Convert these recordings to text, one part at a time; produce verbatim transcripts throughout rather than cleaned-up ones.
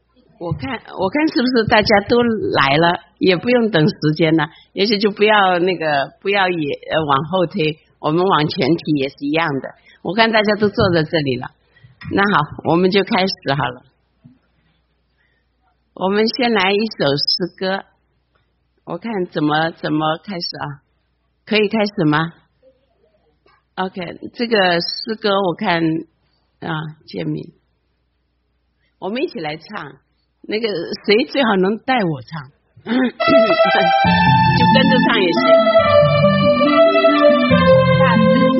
我看我看是不是大家都来了，也不用等时间了，也许就不要那个不要也呃往后推，我们往前提也是一样的。我看大家都坐在这里了，那好，我们就开始好了。我们先来一首诗歌，我看怎么怎么开始啊？可以开始吗 ？OK， 这个诗歌我看啊，建明，我们一起来唱。那个谁最好能带我唱，就跟着唱也行。大声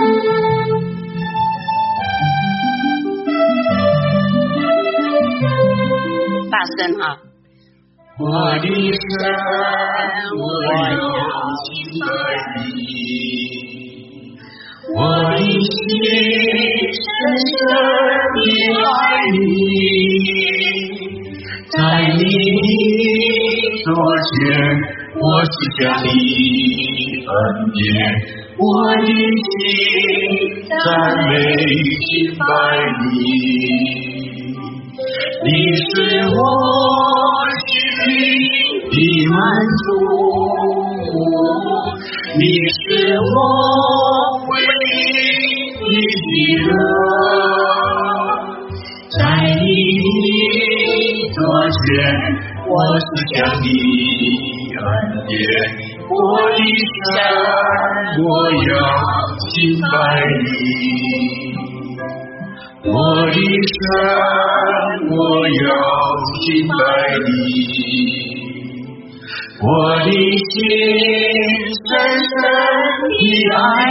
唱，大声哈！ 我的神，我要敬拜你，我的心深深地爱你。在你座前，我是将你恩典，我的心赞美敬拜你。你是我心灵的满足，你是我唯一的喜乐，在你座前，我是将你恩典，我的神，我要敬拜你，我的神，我要敬拜你，我的心深深地爱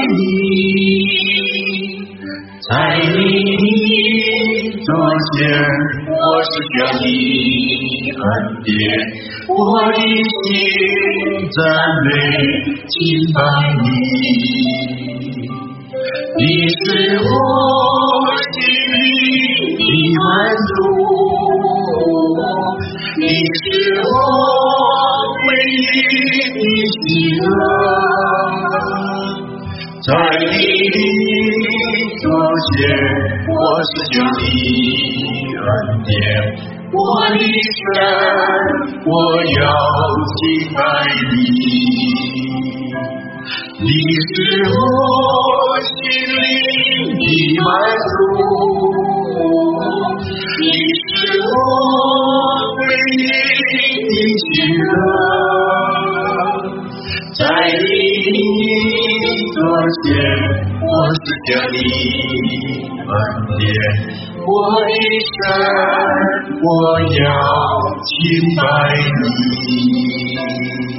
你，在你座前，我是将你恩典，我的心赞美敬拜你。你是我心灵的满足，你是我唯一的喜乐，在你座前，我是将你恩典，我的神，我要敬拜你。你是我心灵的满足，你是我唯一的喜乐，在你座前，我是将你恩典，我的神，我要敬拜你。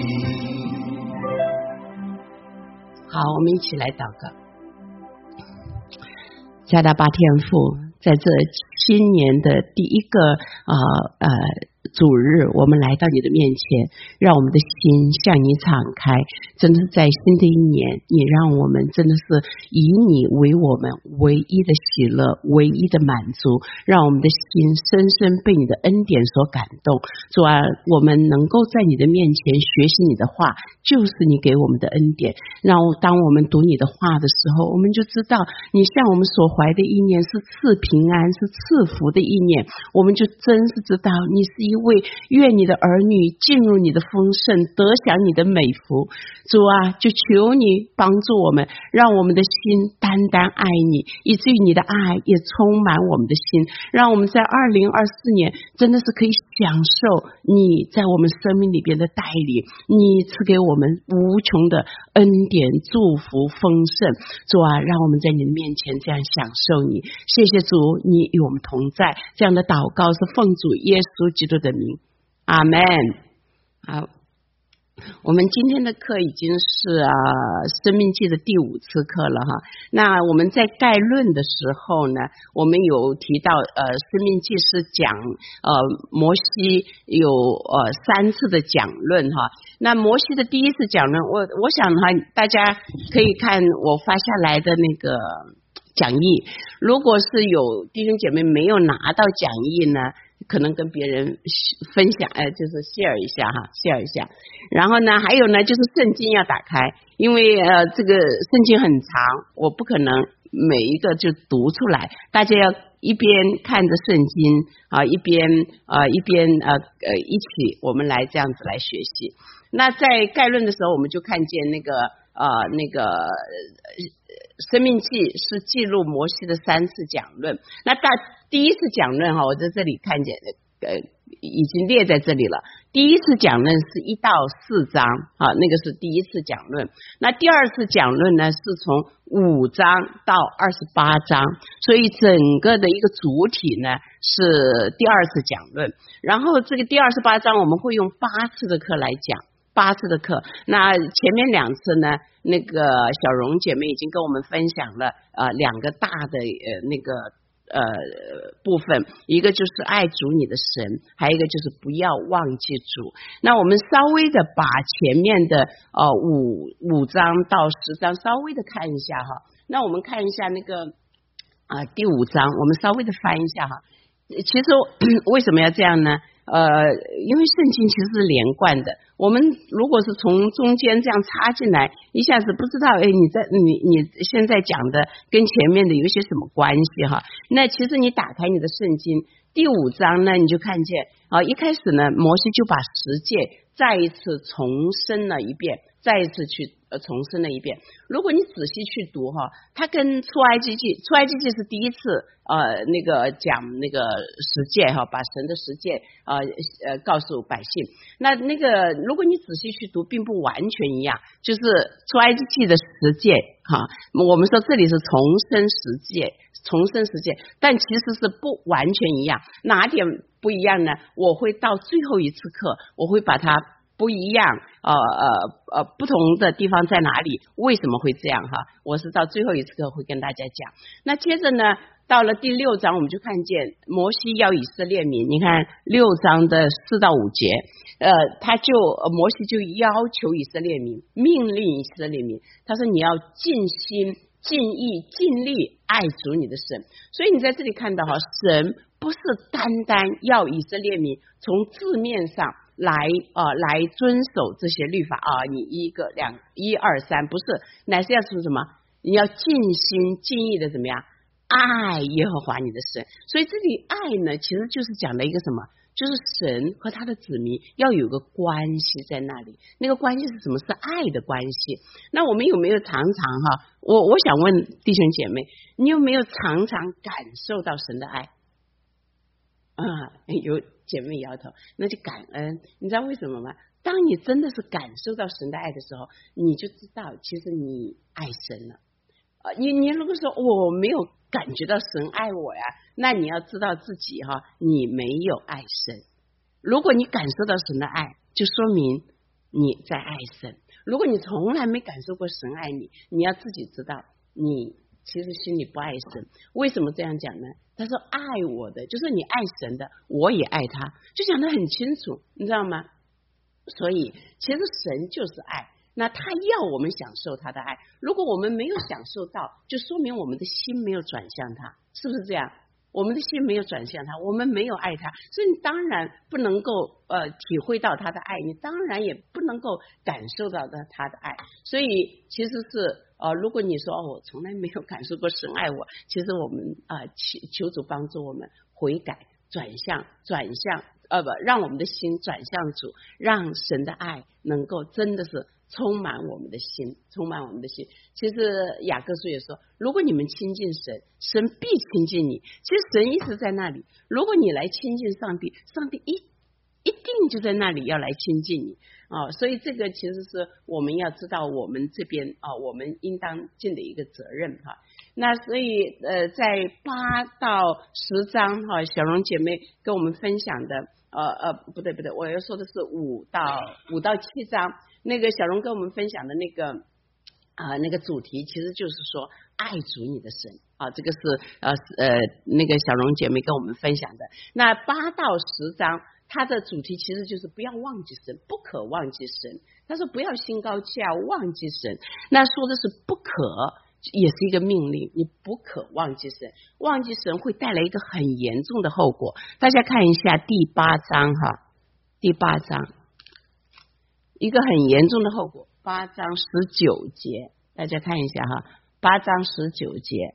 好，我们一起来祷告。加大巴天父，在这新年的第一个呃呃主日，我们来到你的面前，让我们的心向你敞开。真的是在新的一年，你让我们真的是以你为我们唯一的喜乐，唯一的满足，让我们的心深深被你的恩典所感动。主啊，我们能够在你的面前学习你的话，就是你给我们的恩典。让当我们读你的话的时候，我们就知道你向我们所怀的意念是赐平安，是赐福的意念。我们就真是知道你是一位愿你的儿女进入你的丰盛，得享你的美福。主啊，就求你帮助我们，让我们的心单单爱你，以至于你的爱也充满我们的心，让我们在二零二四年真的是可以享受你在我们生命里边的带领，你赐给我们无穷的恩典、祝福、丰盛。主啊，让我们在你的面前这样享受你。谢谢主，你与我们同在。这样的祷告是奉主耶稣基督的名，阿们。好，我们今天的课已经是啊生命记的第五次课了哈。那我们在概论的时候呢，我们有提到呃生命记是讲呃摩西有呃三次的讲论哈。那摩西的第一次讲论，我我想哈，大家可以看我发下来的那个讲义，如果是有弟兄姐妹没有拿到讲义呢，可能跟别人分享，哎，就是 share 一下哈 ，share 一下。然后呢，还有呢，就是圣经要打开，因为呃，这个圣经很长，我不可能每一个就读出来，大家要一边看着圣经啊，一边呃一边呃呃一起我们来这样子来学习。那在概论的时候，我们就看见那个呃那个生命记是记录摩西的三次讲论。那大第一次讲论哈，我在这里看见呃已经列在这里了。第一次讲论是一到四章啊，那个是第一次讲论。那第二次讲论呢，是从五章到二十八章，所以整个的一个主体呢是第二次讲论。然后这个第二十八章我们会用八次的课来讲。八次的课，那前面两次呢，那个小荣姐妹已经跟我们分享了呃两个大的呃那个呃部分，一个就是爱主你的神，还有一个就是不要忘记主。那我们稍微的把前面的呃五五章到十章稍微的看一下哈。那我们看一下那个啊、呃、第五章，我们稍微的翻一下哈。其实为什么要这样呢？呃，因为圣经其实是连贯的，我们如果是从中间这样插进来，一下子不知道，哎，你在你你现在讲的跟前面的有一些什么关系哈？那其实你打开你的圣经第五章呢，你就看见啊，一开始呢，摩西就把十诫再一次重申了一遍，再一次去呃重申了一遍。如果你仔细去读哈，它跟出埃及记，出埃及记是第一次呃那个讲那个十诫哈，把神的十诫呃呃告诉百姓。那那个如果你仔细去读，并不完全一样，就是出埃及记的十诫哈，我们说这里是重申十诫，重申十诫，但其实是不完全一样。哪点不一样呢？我会到最后一次课，我会把它不一样，呃呃呃，不同的地方在哪里？为什么会这样哈？我是到最后一次课会跟大家讲。那接着呢，到了第六章，我们就看见摩西要以色列民，你看六章的四到五节，呃，他就摩西就要求以色列民，命令以色列民，他说你要尽心、尽意、尽力爱主你的神。所以你在这里看到哈，神不是单单要以色列民从字面上来呃来遵守这些律法啊，你一个两一二三，不是，乃是要从什么？你要尽心尽意的怎么样爱耶和华你的神。所以这里爱呢，其实就是讲了一个什么？就是神和他的子民要有个关系在那里，那个关系是什么？是爱的关系。那我们有没有常常哈？我我想问弟兄姐妹，你有没有常常感受到神的爱？啊、嗯，有姐妹摇头，那就感恩。你知道为什么吗？当你真的是感受到神的爱的时候，你就知道其实你爱神了。呃，你你如果说我没有感觉到神爱我呀，那你要知道自己哈，你没有爱神。如果你感受到神的爱，就说明你在爱神。如果你从来没感受过神爱你，你要自己知道你其实心里不爱神。为什么这样讲呢？他说爱我的就是你爱神的，我也爱他，就讲得很清楚，你知道吗？所以其实神就是爱，那他要我们享受他的爱，如果我们没有享受到，就说明我们的心没有转向他，是不是这样？我们的心没有转向他，我们没有爱他，所以你当然不能够呃体会到他的爱，你当然也不能够感受到他的爱。所以其实是呃，如果你说哦，我从来没有感受过神爱我，其实我们啊、呃、求求主帮助我们悔改，转向转向呃不，让我们的心转向主，让神的爱能够真的是充满我们的心，充满我们的心。其实雅各书也说，如果你们亲近神，神必亲近你。其实神一直在那里，如果你来亲近上帝，上帝一一定就在那里要来亲近你啊、哦！所以这个其实是我们要知道我们这边啊、哦，我们应当尽的一个责任哈。那所以呃，在八到十章哈、哦，小荣姐妹跟我们分享的呃呃不对不对，我要说的是五到五到七章。那个小荣跟我们分享的那个啊、呃、那个主题，其实就是说爱主你的神啊，这个是呃呃那个小荣姐妹跟我们分享的。那八到十章，它的主题其实就是不要忘记神，不可忘记神。他说不要心高气傲，忘记神。那说的是不可，也是一个命令，你不可忘记神，忘记神会带来一个很严重的后果。大家看一下第八章哈，第八章。一个很严重的后果，八章十九节，大家看一下哈，八章十九节。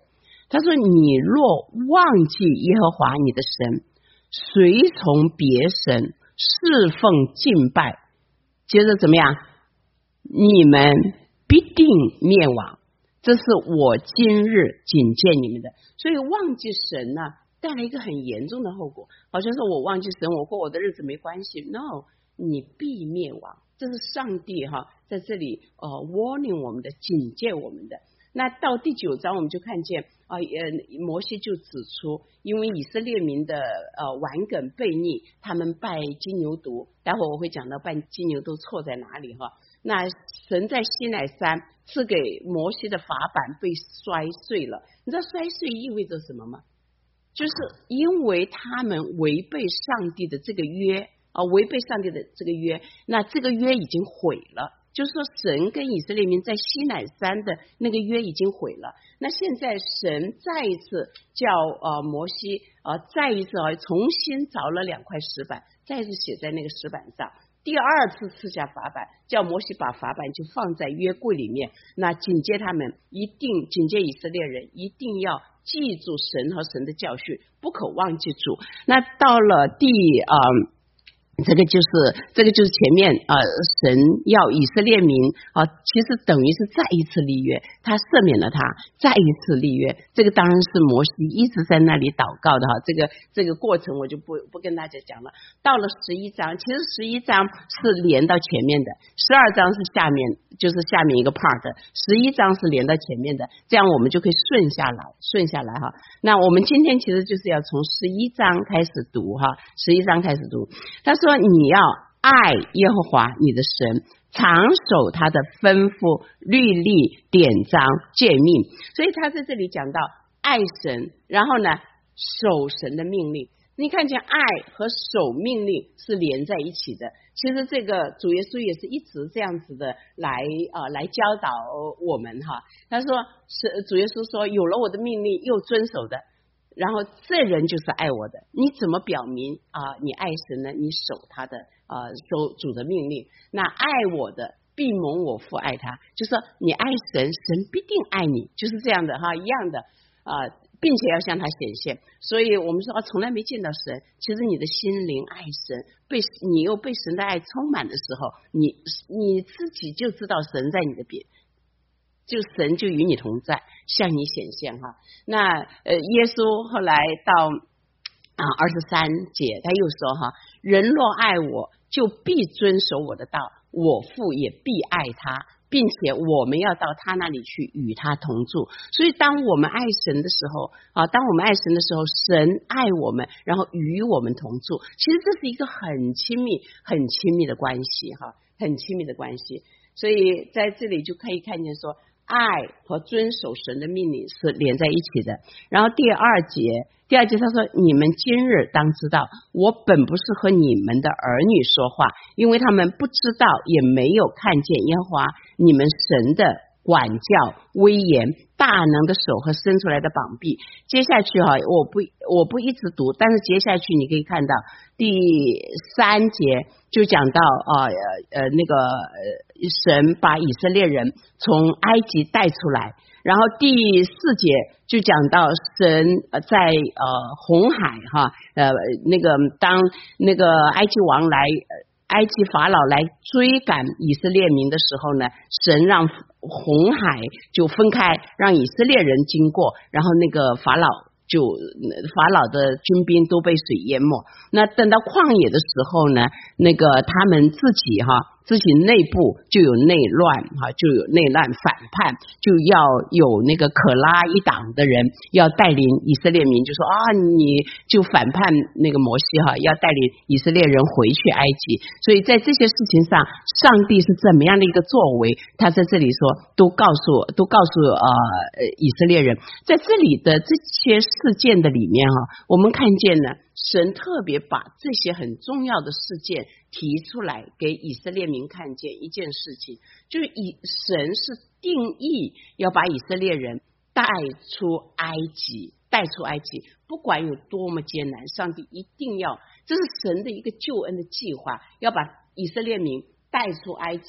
他说你若忘记耶和华你的神，随从别神侍奉敬拜，接着怎么样？你们必定灭亡，这是我今日警戒你们的。所以忘记神呢、啊，带来一个很严重的后果。好像说我忘记神，我过我的日子没关系 ，no， 你必灭亡。这是上帝哈、啊、在这里呃 warning 我们的，警戒我们的。那到第九章我们就看见啊呃摩西就指出，因为以色列民的呃顽梗悖逆，他们拜金牛犊，待会儿我会讲到拜金牛犊错在哪里哈。那神在西乃山赐给摩西的法版被摔碎了，你知道摔碎意味着什么吗？就是因为他们违背上帝的这个约啊，违背上帝的这个约，那这个约已经毁了。就是说神跟以色列民在西乃山的那个约已经毁了，那现在神再一次叫呃摩西呃再一次啊重新凿了两块石板，再一次写在那个石板上，第二次赐下法版，叫摩西把法版就放在约柜里面，那警戒他们，一定警戒以色列人一定要记住神和神的教训，不可忘记主。那到了第呃这个就是这个就是前面啊、呃，神要以色列民啊、呃，其实等于是再一次立约，他赦免了他，再一次立约。这个当然是摩西一直在那里祷告的哈，这个这个过程我就不不跟大家讲了。到了十一章，其实十一章是连到前面的，十二章是下面，就是下面一个 part， 十一章是连到前面的，这样我们就可以顺下来，顺下来哈。那我们今天其实就是要从十一章开始读哈，十一章开始读。他说你要爱耶和华你的神，常守他的吩咐、律例、典章、诫命。所以他在这里讲到爱神，然后呢守神的命令。你看见爱和守命令是连在一起的。其实这个主耶稣也是一直这样子的来呃来教导我们哈。他说是主耶稣说，有了我的命令又遵守的，然后这人就是爱我的。你怎么表明啊、呃、你爱神呢？你守他的呃守主的命令。那爱我的必蒙我父爱他，就是说你爱神，神必定爱你，就是这样的哈，一样的啊、呃，并且要向他显现。所以我们说啊，从来没见到神，其实你的心灵爱神，被你又被神的爱充满的时候，你你自己就知道神在你的边，就神就与你同在，向你显现哈。那呃，耶稣后来到啊二十三节，他又说哈，人若爱我，就必遵守我的道，我父也必爱他，并且我们要到他那里去与他同住。所以当我们爱神的时候啊，当我们爱神的时候，神爱我们，然后与我们同住。其实这是一个很亲密很亲密的关系哈，很亲密的关系。所以在这里就可以看见说，爱和遵守神的命令是连在一起的。然后第二节第二节他说，你们今日当知道，我本不是和你们的儿女说话，因为他们不知道也没有看见耶和华你们神的管教、威严、大能的手和伸出来的膀臂。接下去哈，我不我不一直读，但是接下去你可以看到第三节就讲到啊呃那个呃神把以色列人从埃及带出来，然后第四节就讲到神在呃红海哈呃那个当那个埃及王来埃及法老来追赶以色列民的时候呢，神让红海就分开，让以色列人经过，然后那个法老就法老的军兵都被水淹没。那等到旷野的时候呢，那个他们自己哈自己内部就有内乱哈，就有内乱反叛，就要有那个可拉一党的人要带领以色列民，就说啊，你就反叛那个摩西哈，要带领以色列人回去埃及。所以在这些事情上，上帝是怎么样的一个作为，他在这里说都告诉都告诉呃以色列人。在这里的这些事件的里面哈，我们看见呢，神特别把这些很重要的事件提出来给以色列民看见一件事情，就是以神是定义要把以色列人带出埃及，带出埃及，不管有多么艰难，上帝一定要，这是神的一个救恩的计划，要把以色列民带出埃及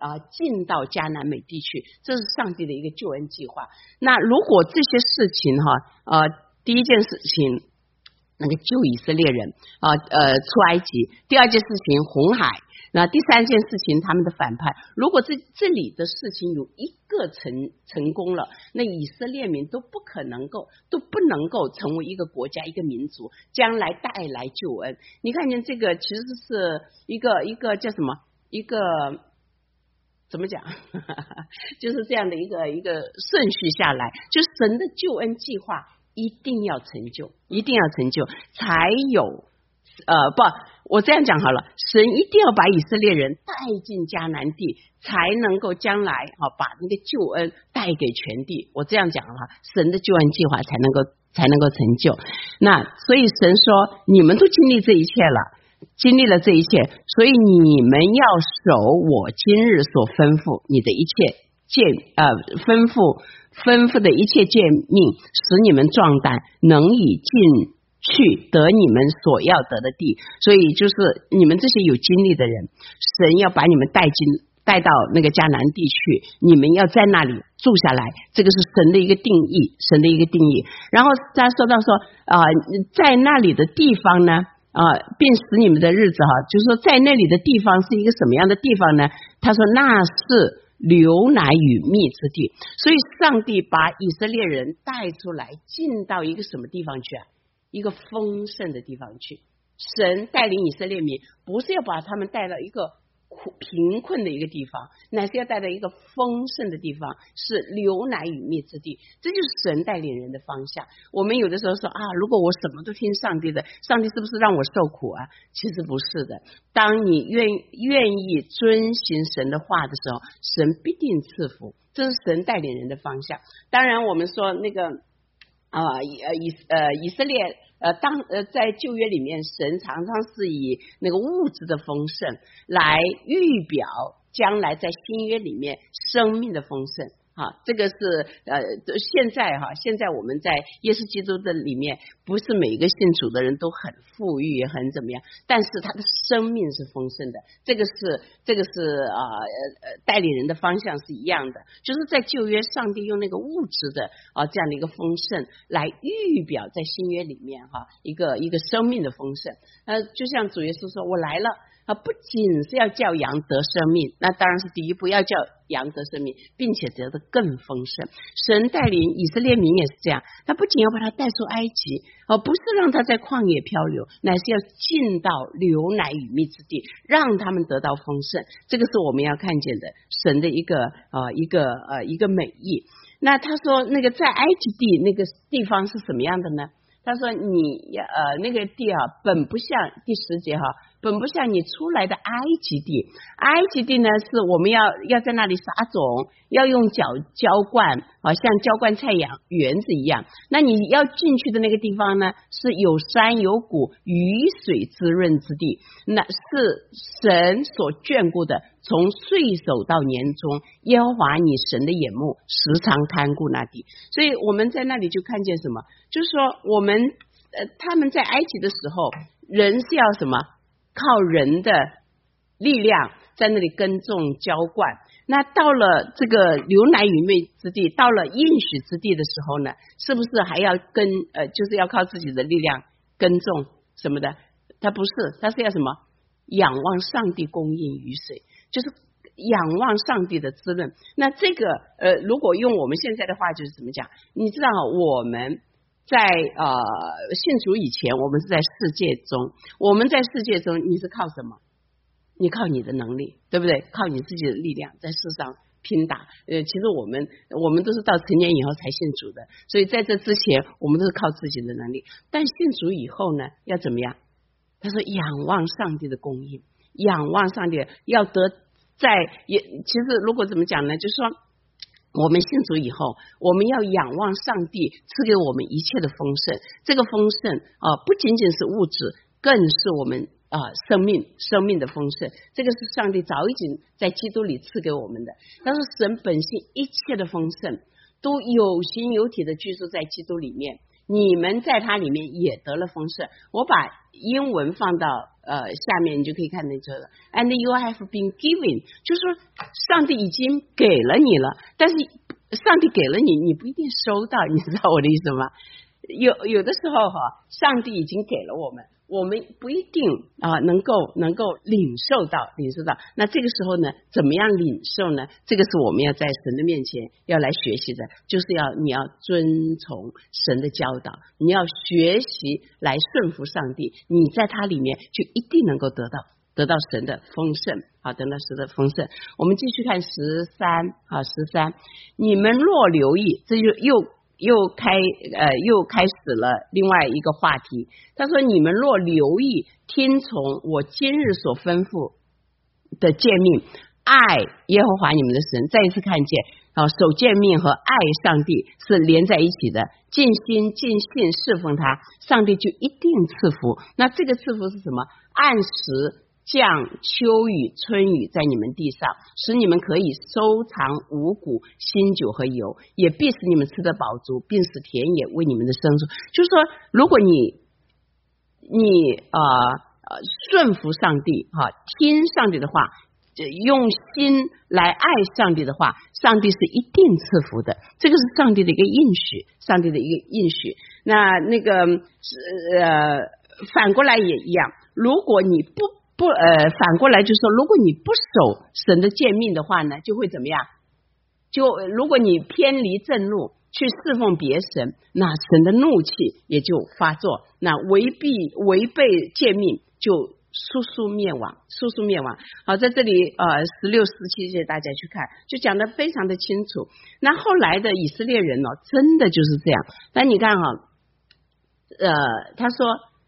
啊进到迦南美地去，这是上帝的一个救恩计划。那如果这些事情哈，呃，第一件事情那个救以色列人啊呃出埃及，第二件事情红海。那第三件事情，他们的反叛。如果这这里的事情有一个成成功了，那以色列民都不可能够，都不能够成为一个国家、一个民族，将来带来救恩。你看见这个，其实是一个一个叫什么？一个怎么讲？就是这样的一个一个顺序下来，就神的救恩计划一定要成就，一定要成就，才有。呃，不，我这样讲好了，神一定要把以色列人带进迦南地，才能够将来啊把那个救恩带给全地。我这样讲的话，神的救恩计划才能够才能够成就。那所以神说，你们都经历这一切了，经历了这一切，所以你们要守我今日所吩咐你的一切诫呃吩咐吩咐的一切诫命，使你们壮胆，能以进去得你们所要得的地。所以就是你们这些有经历的人，神要把你们带进带到那个迦南地去，你们要在那里住下来，这个是神的一个定义，神的一个定义。然后他说到说啊、呃，在那里的地方呢啊、呃，并使你们的日子哈，就是说在那里的地方是一个什么样的地方呢？他说那是流奶与蜜之地。所以上帝把以色列人带出来，进到一个什么地方去啊？一个丰盛的地方去。神带领以色列民，不是要把他们带到一个贫困的一个地方，乃是要带到一个丰盛的地方，是流奶与蜜之地。这就是神带领人的方向。我们有的时候说啊，如果我什么都听上帝的，上帝是不是让我受苦啊？其实不是的，当你愿愿意遵行神的话的时候，神必定赐福，这是神带领人的方向。当然我们说那个啊，以呃以呃以色列呃当呃在旧约里面，神常常是以那个物质的丰盛来预表将来在新约里面生命的丰盛。哈，这个是呃现在哈，现在我们在耶稣基督的里面，不是每一个信主的人都很富裕，很怎么样，但是他的生命是丰盛的。这个是这个是啊呃带领人的方向是一样的，就是在旧约上帝用那个物质的啊这样的一个丰盛来预表在新约里面哈一个一个生命的丰盛。呃，就像主耶稣说，我来了。啊，不仅是要叫羊得生命，那当然是第一步，要叫羊得生命，并且得的更丰盛。神带领以色列民也是这样，他不仅要把他带出埃及，而不是让他在旷野漂流，乃是要进到流奶与蜜之地，让他们得到丰盛。这个是我们要看见的神的一个呃一个呃一个美意。那他说那个在埃及地那个地方是什么样的呢？他说你呃那个地啊，本不像第十节哈，本不像你出来的埃及地。埃及地呢，是我们要要在那里撒种，要用脚浇灌啊，像浇灌菜园园子一样。那你要进去的那个地方呢，是有山有谷，雨水滋润之地，那是神所眷顾的。从岁首到年终，耶和华你神的眼目时常看顾那地。所以我们在那里就看见什么，就是说我们呃他们在埃及的时候，人是要什么，靠人的力量在那里耕种浇灌。那到了这个流奶与蜜之地，到了应许之地的时候呢，是不是还要跟呃就是要靠自己的力量耕种什么的？他不是，他是要什么，仰望上帝供应雨水，就是仰望上帝的滋润。那这个呃，如果用我们现在的话，就是怎么讲？你知道我们在呃信主以前，我们是在世界中，我们在世界中，你是靠什么？你靠你的能力，对不对？靠你自己的力量在世上拼打。呃，其实我们我们都是到成年以后才信主的，所以在这之前，我们都是靠自己的能力。但信主以后呢，要怎么样？他说仰望上帝的供应，仰望上帝，要得在也其实如果怎么讲呢，就是说我们信主以后，我们要仰望上帝赐给我们一切的丰盛。这个丰盛啊、呃，不仅仅是物质，更是我们啊、呃、生命生命的丰盛。这个是上帝早已经在基督里赐给我们的。但是神本性一切的丰盛都有形有体的居住在基督里面。 你们在他里面也得了丰盛。我把英文放到呃下面，你就可以看到这个 and you have been given， 就是说上帝已经给了你了，但是上帝给了你，你不一定收到，你知道我的意思吗？有有的时候哈，上帝已经给了我们，我们不一定啊能够能够领受到领受到。那这个时候呢，怎么样领受呢？这个是我们要在神的面前要来学习的，就是要你要遵从神的教导，你要学习来顺服上帝，你在他里面就一定能够得到得到神的丰盛啊，得到神的丰盛。我们继续看十三啊，十三，你们若留意，这就又。又开呃又开始了另外一个话题。他说：“你们若留意听从我今日所吩咐的诫命，爱耶和华你们的神。”再一次看见啊，守诫命和爱上帝是连在一起的，尽心尽性侍奉他，上帝就一定赐福。那这个赐福是什么？按时降秋雨春雨在你们地上，使你们可以收藏五谷新酒和油，也必使你们吃得饱足，并使田野为你们的牲畜。就是说，如果你你呃呃顺服上帝哈、啊，听上帝的话，用心来爱上帝的话，上帝是一定赐福的。这个是上帝的一个应许，上帝的一个应许。那那个呃反过来也一样，如果你不不呃，反过来就是说，如果你不守神的诫命的话呢，就会怎么样？就如果你偏离正路去侍奉别神，那神的怒气也就发作，那违背违背诫命就速速灭亡，速速灭亡。好，在这里呃十六、十七节大家去看，就讲得非常的清楚。那后来的以色列人呢、哦，真的就是这样。但你看哈、哦，呃，他说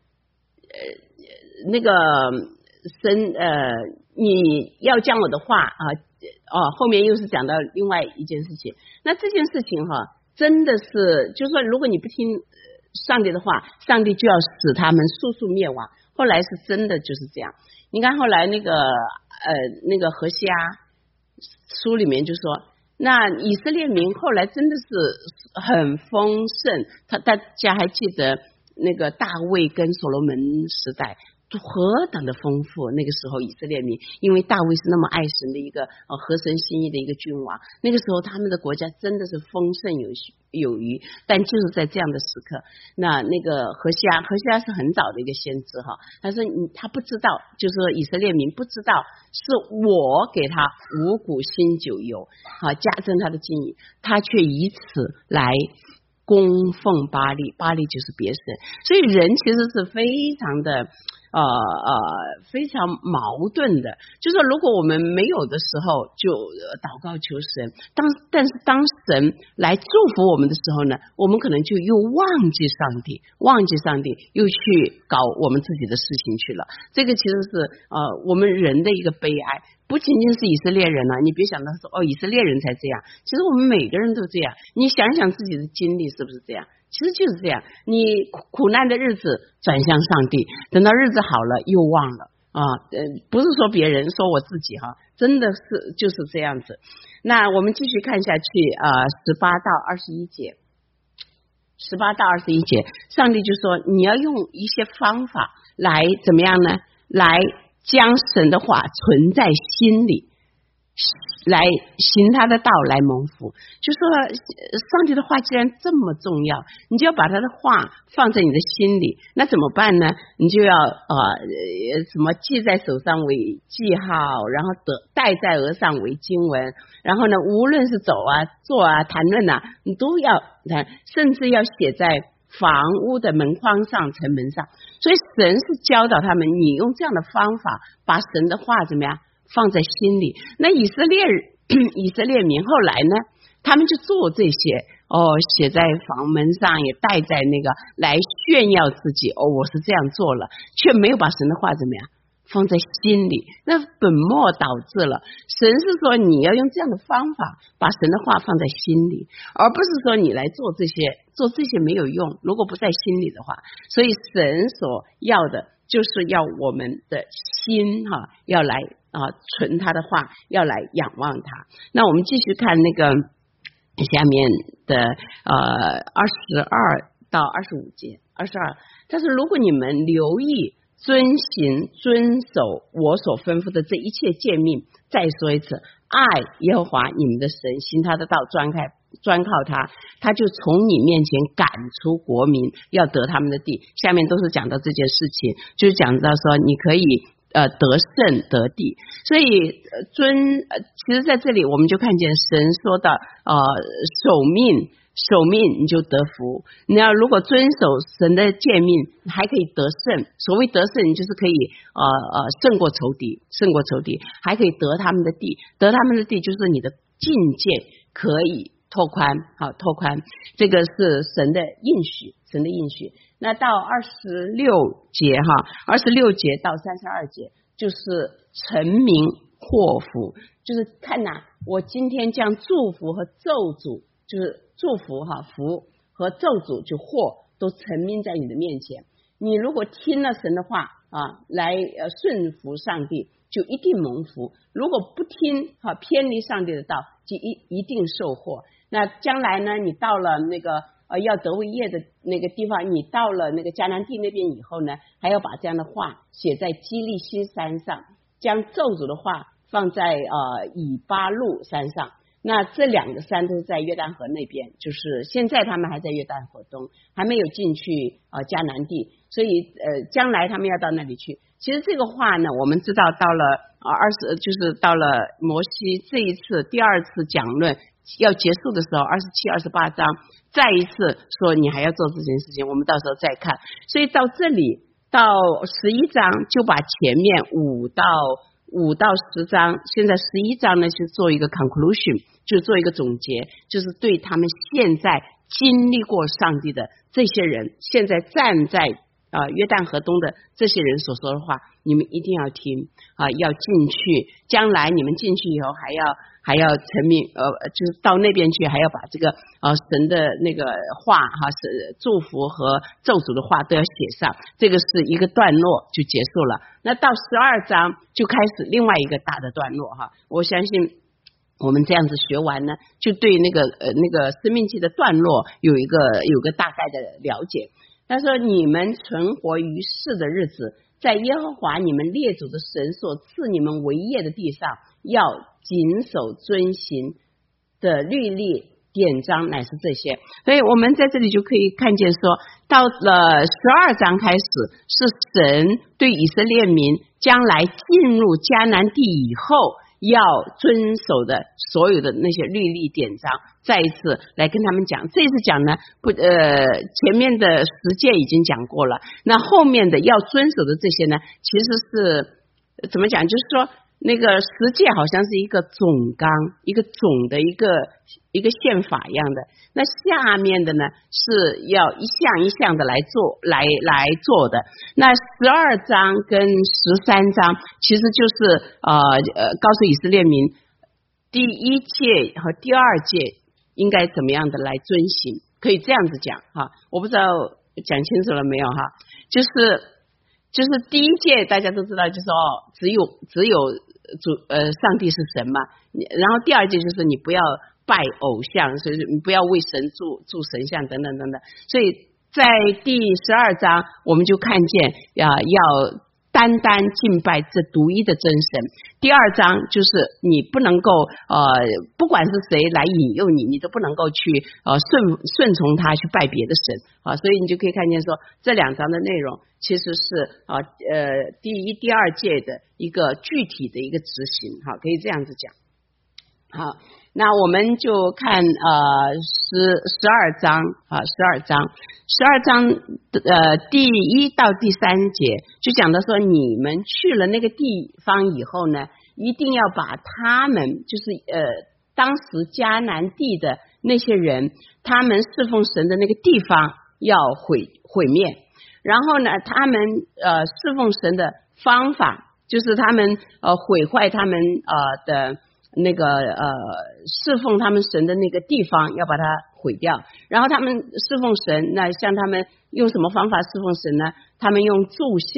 呃那个。神呃，你要将我的话啊哦，后面又是讲到另外一件事情。那这件事情哈，真的是，就是说，如果你不听上帝的话，上帝就要使他们速速灭亡。后来是真的就是这样。你看后来那个呃那个何西阿书里面就说，那以色列民后来真的是很丰盛。他大家还记得那个大卫跟所罗门时代。何等的丰富！那个时候以色列民，因为大卫是那么爱神的一个呃合神心意的一个君王，那个时候他们的国家真的是丰盛有有余。但就是在这样的时刻，那那个何西阿，何西阿是很早的一个先知哈，他说你他不知道，就是说以色列民不知道是我给他五谷新酒油，好加增他的经营，他却以此来供奉巴力，巴力就是别神。所以人其实是非常的。呃呃，非常矛盾的，就是说，如果我们没有的时候就祷告求神，当但是当神来祝福我们的时候呢，我们可能就又忘记上帝，忘记上帝，又去搞我们自己的事情去了。这个其实是呃我们人的一个悲哀，不仅仅是以色列人了、啊，你别想到说哦以色列人才这样，其实我们每个人都这样。你想想自己的经历是不是这样？其实就是这样，你苦难的日子转向上帝，等到日子好了又忘了啊！呃，不是说别人，说我自己哈，真的是就是这样子。那我们继续看下去啊，十八到二十一节，十八到二十一节，上帝就说你要用一些方法来怎么样呢？来将神的话存在心里。来行他的道来蒙福，就说上帝的话既然这么重要，你就要把他的话放在你的心里。那怎么办呢？你就要呃什么记在手上为记号，然后得戴在额上为经文，然后呢无论是走啊坐啊谈论啊，你都要甚至要写在房屋的门框上城门上。所以神是教导他们，你用这样的方法把神的话怎么样放在心里。那以色列以色列民后来呢，他们就做这些哦，写在房门上，也带在那个来炫耀自己哦，我是这样做了，却没有把神的话怎么样放在心里，那本末倒置了。神是说你要用这样的方法把神的话放在心里，而不是说你来做这些，做这些没有用，如果不在心里的话。所以神所要的就是要我们的心哈，要来啊存他的话，要来仰望他。那我们继续看那个下面的呃二十二到二十五节，二十二，他说如果你们留意遵行遵守我所吩咐的这一切诫命，再说一次，爱耶和华你们的神，行他的道，专开专靠他，他就从你面前赶出国民，要得他们的地。下面都是讲到这件事情，就是讲到说你可以呃得胜得地。所以呃遵呃其实在这里我们就看见神说的呃守命守命你就得福，你要如果遵守神的诫命还可以得胜，所谓得胜就是可以呃呃胜过仇敌，胜过仇敌，还可以得他们的地，得他们的地就是你的境界可以拓宽，好拓宽，这个是神的应许，神的应许。那到二十六节哈，二十六节到三十二节就是臣民祸福，就是看呐、啊，我今天将祝福和咒诅，就是祝福哈福和咒诅就祸都陈明在你的面前。你如果听了神的话啊，来呃顺服上帝，就一定蒙福；如果不听哈，偏离上帝的道，就一一定受祸。那将来呢，你到了那个呃要得为业的那个地方，你到了那个迦南地那边以后呢，还要把这样的话写在基利心山上，将咒诅的话放在呃以巴路山上。那这两个山都是在约旦河那边，就是现在他们还在约旦河东，还没有进去呃迦南地，所以呃将来他们要到那里去。其实这个话呢，我们知道到了呃二十，就是到了摩西这一次第二次讲论要结束的时候，二十七、二十八章再一次说你还要做这件事情，我们到时候再看。所以到这里到十一章就把前面五到五到十章，现在十一章呢是做一个 conclusion， 就是做一个总结，就是对他们现在经历过上帝的这些人，现在站在呃约旦河东的这些人所说的话，你们一定要听啊、呃，要进去，将来你们进去以后还要还要成名，呃，就是到那边去，还要把这个呃神的那个话哈，是祝福和咒诅的话都要写上，这个是一个段落就结束了。那到十二章就开始另外一个大的段落哈，我相信我们这样子学完呢，就对那个呃那个生命记的段落有一个有个大概的了解。他说你们存活于世的日子，在耶和华你们列祖的神所赐你们为业的地上，要谨守遵行的律例典章，乃是这些。所以我们在这里就可以看见说，到了十二章开始是神对以色列民将来进入迦南地以后要遵守的所有的那些律例典章，再一次来跟他们讲。这次讲呢，不呃前面的十诫已经讲过了，那后面的要遵守的这些呢，其实是怎么讲？就是说那个十诫好像是一个总纲，一个总的一个一个宪法一样的。那下面的呢是要一项一项的来做，来来做的。那十二章跟十三章其实就是呃呃告诉以色列民第一诫和第二诫应该怎么样的来遵行，可以这样子讲哈。我不知道讲清楚了没有哈？就是就是第一诫大家都知道，就是哦只有只有主呃上帝是神嘛，然后第二诫就是你不要拜偶像，所以你不要为神铸铸神像等等等等。所以在第十二章我们就看见呀、呃、要单单敬拜这独一的真神。第二章就是你不能够呃不管是谁来引诱你，你都不能够去呃顺顺从他去拜别的神啊。所以你就可以看见说这两章的内容其实是啊呃第一第二诫的一个具体的一个执行，好，可以这样子讲。好，那我们就看呃十十二章啊，十二章，十二章呃第一到第三节就讲到说，你们去了那个地方以后呢，一定要把他们就是呃当时迦南地的那些人，他们侍奉神的那个地方要毁毁灭，然后呢，他们呃侍奉神的方法就是他们呃毁坏他们呃的。那个呃侍奉他们神的那个地方要把它毁掉，然后他们侍奉神，那像他们用什么方法侍奉神呢？他们用柱像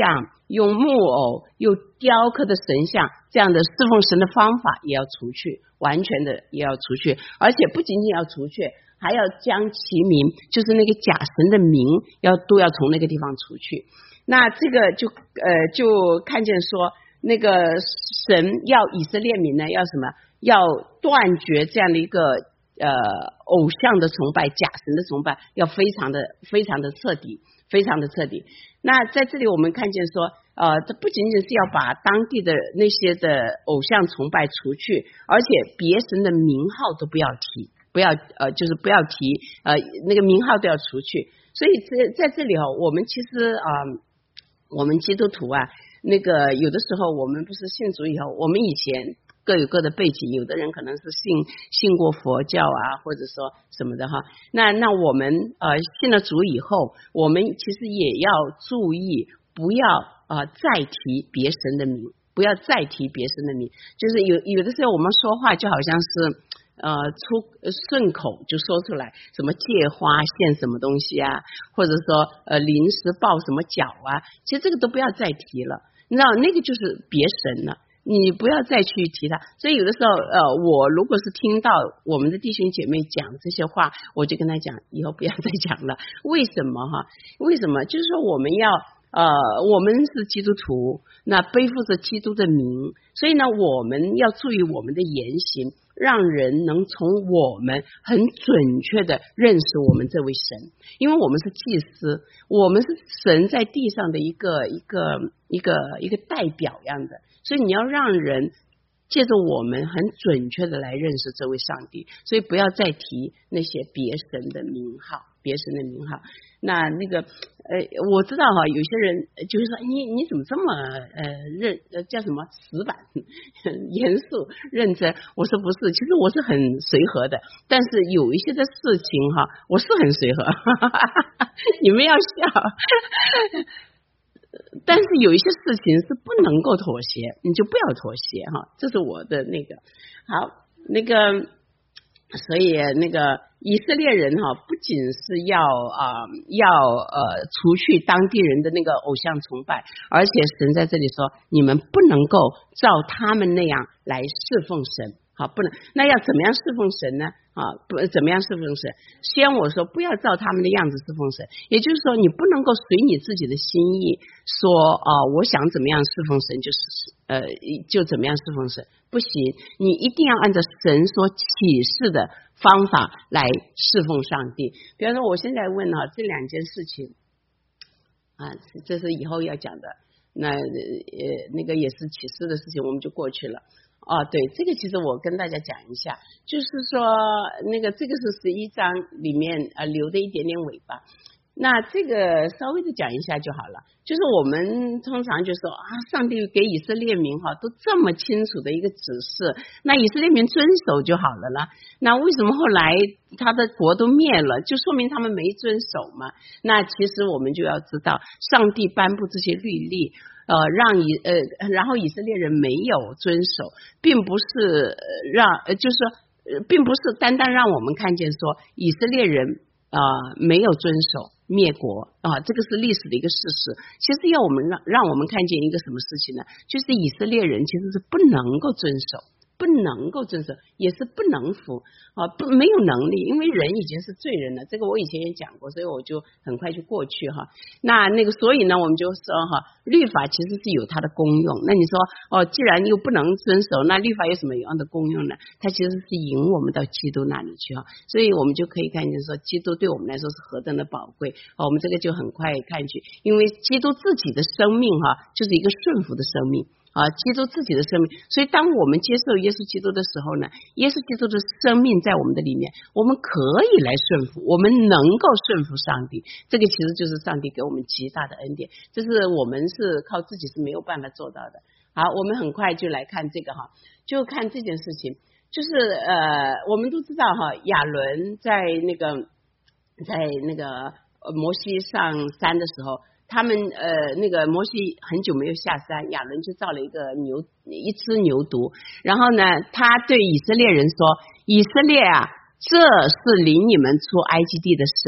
用木偶又雕刻的神像这样的侍奉神的方法也要除去，完全的也要除去，而且不仅仅要除去，还要将其名，就是那个假神的名要都要从那个地方除去。那这个就呃就看见说那个神要以色列民呢要什么，要断绝这样的一个呃偶像的崇拜，假神的崇拜，要非常的非常的彻底，非常的彻底。那在这里我们看见说呃这不仅仅是要把当地的那些的偶像崇拜除去，而且别神的名号都不要提，不要呃就是不要提呃那个名号都要除去。所以在在这里哦，我们其实啊、呃、我们基督徒啊，那个有的时候我们不是信主以后，我们以前各有各的背景，有的人可能是信信过佛教啊，或者说什么的哈。那那我们呃信了主以后，我们其实也要注意，不要呃再提别神的名，不要再提别神的名。就是有有的时候我们说话就好像是呃出顺口就说出来，什么借花献什么东西啊，或者说呃临时抱什么脚啊，其实这个都不要再提了。你知道那个就是别神了，你不要再去提它。所以有的时候呃，我如果是听到我们的弟兄姐妹讲这些话，我就跟他讲以后不要再讲了。为什么哈？为什么？就是说我们要呃，我们是基督徒，那背负着基督的名，所以呢我们要注意我们的言行，让人能从我们很准确的认识我们这位神。因为我们是祭司，我们是神在地上的一个一个一个一个代表样的，所以你要让人借着我们很准确的来认识这位上帝。所以不要再提那些别神的名号，别神的名号。那那个呃，我知道哈，有些人就是说你你怎么这么呃认呃叫什么死板严肃认真？我说不是，其实我是很随和的，但是有一些的事情哈，我是很随和你们要笑但是有一些事情是不能够妥协，你就不要妥协哈，这是我的那个好那个。所以那个以色列人哈，不仅是要啊、呃、要呃除去当地人的那个偶像崇拜，而且神在这里说，你们不能够照他们那样来侍奉神。好，不能，那要怎么样侍奉神呢？啊，不怎么样侍奉神？先我说不要照他们的样子侍奉神，也就是说你不能够随你自己的心意说啊，我想怎么样侍奉神就是呃就怎么样侍奉神，不行，你一定要按照神所启示的方法来侍奉上帝。比方说，我现在问啊这两件事情啊，这是以后要讲的，那呃那个也是启示的事情，我们就过去了。哦，对，这个其实我跟大家讲一下，就是说那个这个是十一章里面呃留的一点点尾巴，那这个稍微的讲一下就好了。就是我们通常就说啊，上帝给以色列民哈都这么清楚的一个指示，那以色列民遵守就好了啦。那为什么后来他的国都灭了？就说明他们没遵守嘛。那其实我们就要知道，上帝颁布这些律例。呃，让以呃，然后以色列人没有遵守，并不是让，呃，就是说，并不是单单让我们看见说以色列人啊、呃、没有遵守灭国啊、呃，这个是历史的一个事实。其实要我们让让我们看见一个什么事情呢？就是以色列人其实是不能够遵守。不能够遵守，也是不能服啊，不没有能力，因为人已经是罪人了。这个我以前也讲过，所以我就很快就过去哈。那那个，所以呢，我们就说哈，律法其实是有它的功用。那你说哦，既然又不能遵守，那律法有什么样的功用呢？它其实是引我们到基督那里去哈。所以我们就可以看见说，基督对我们来说是何等的宝贵。哦，我们这个就很快看去，因为基督自己的生命哈，就是一个顺服的生命。啊，基督自己的生命，所以当我们接受耶稣基督的时候呢，耶稣基督的生命在我们的里面，我们可以来顺服，我们能够顺服上帝，这个其实就是上帝给我们极大的恩典，这是我们是靠自己是没有办法做到的。好，我们很快就来看这个哈，就看这件事情，就是呃，我们都知道哈，亚伦在那个在那个摩西上山的时候。他们呃那个摩西很久没有下山，亚伦就造了一个牛一只牛犊，然后呢，他对以色列人说：“以色列啊，这是领你们出埃及地的神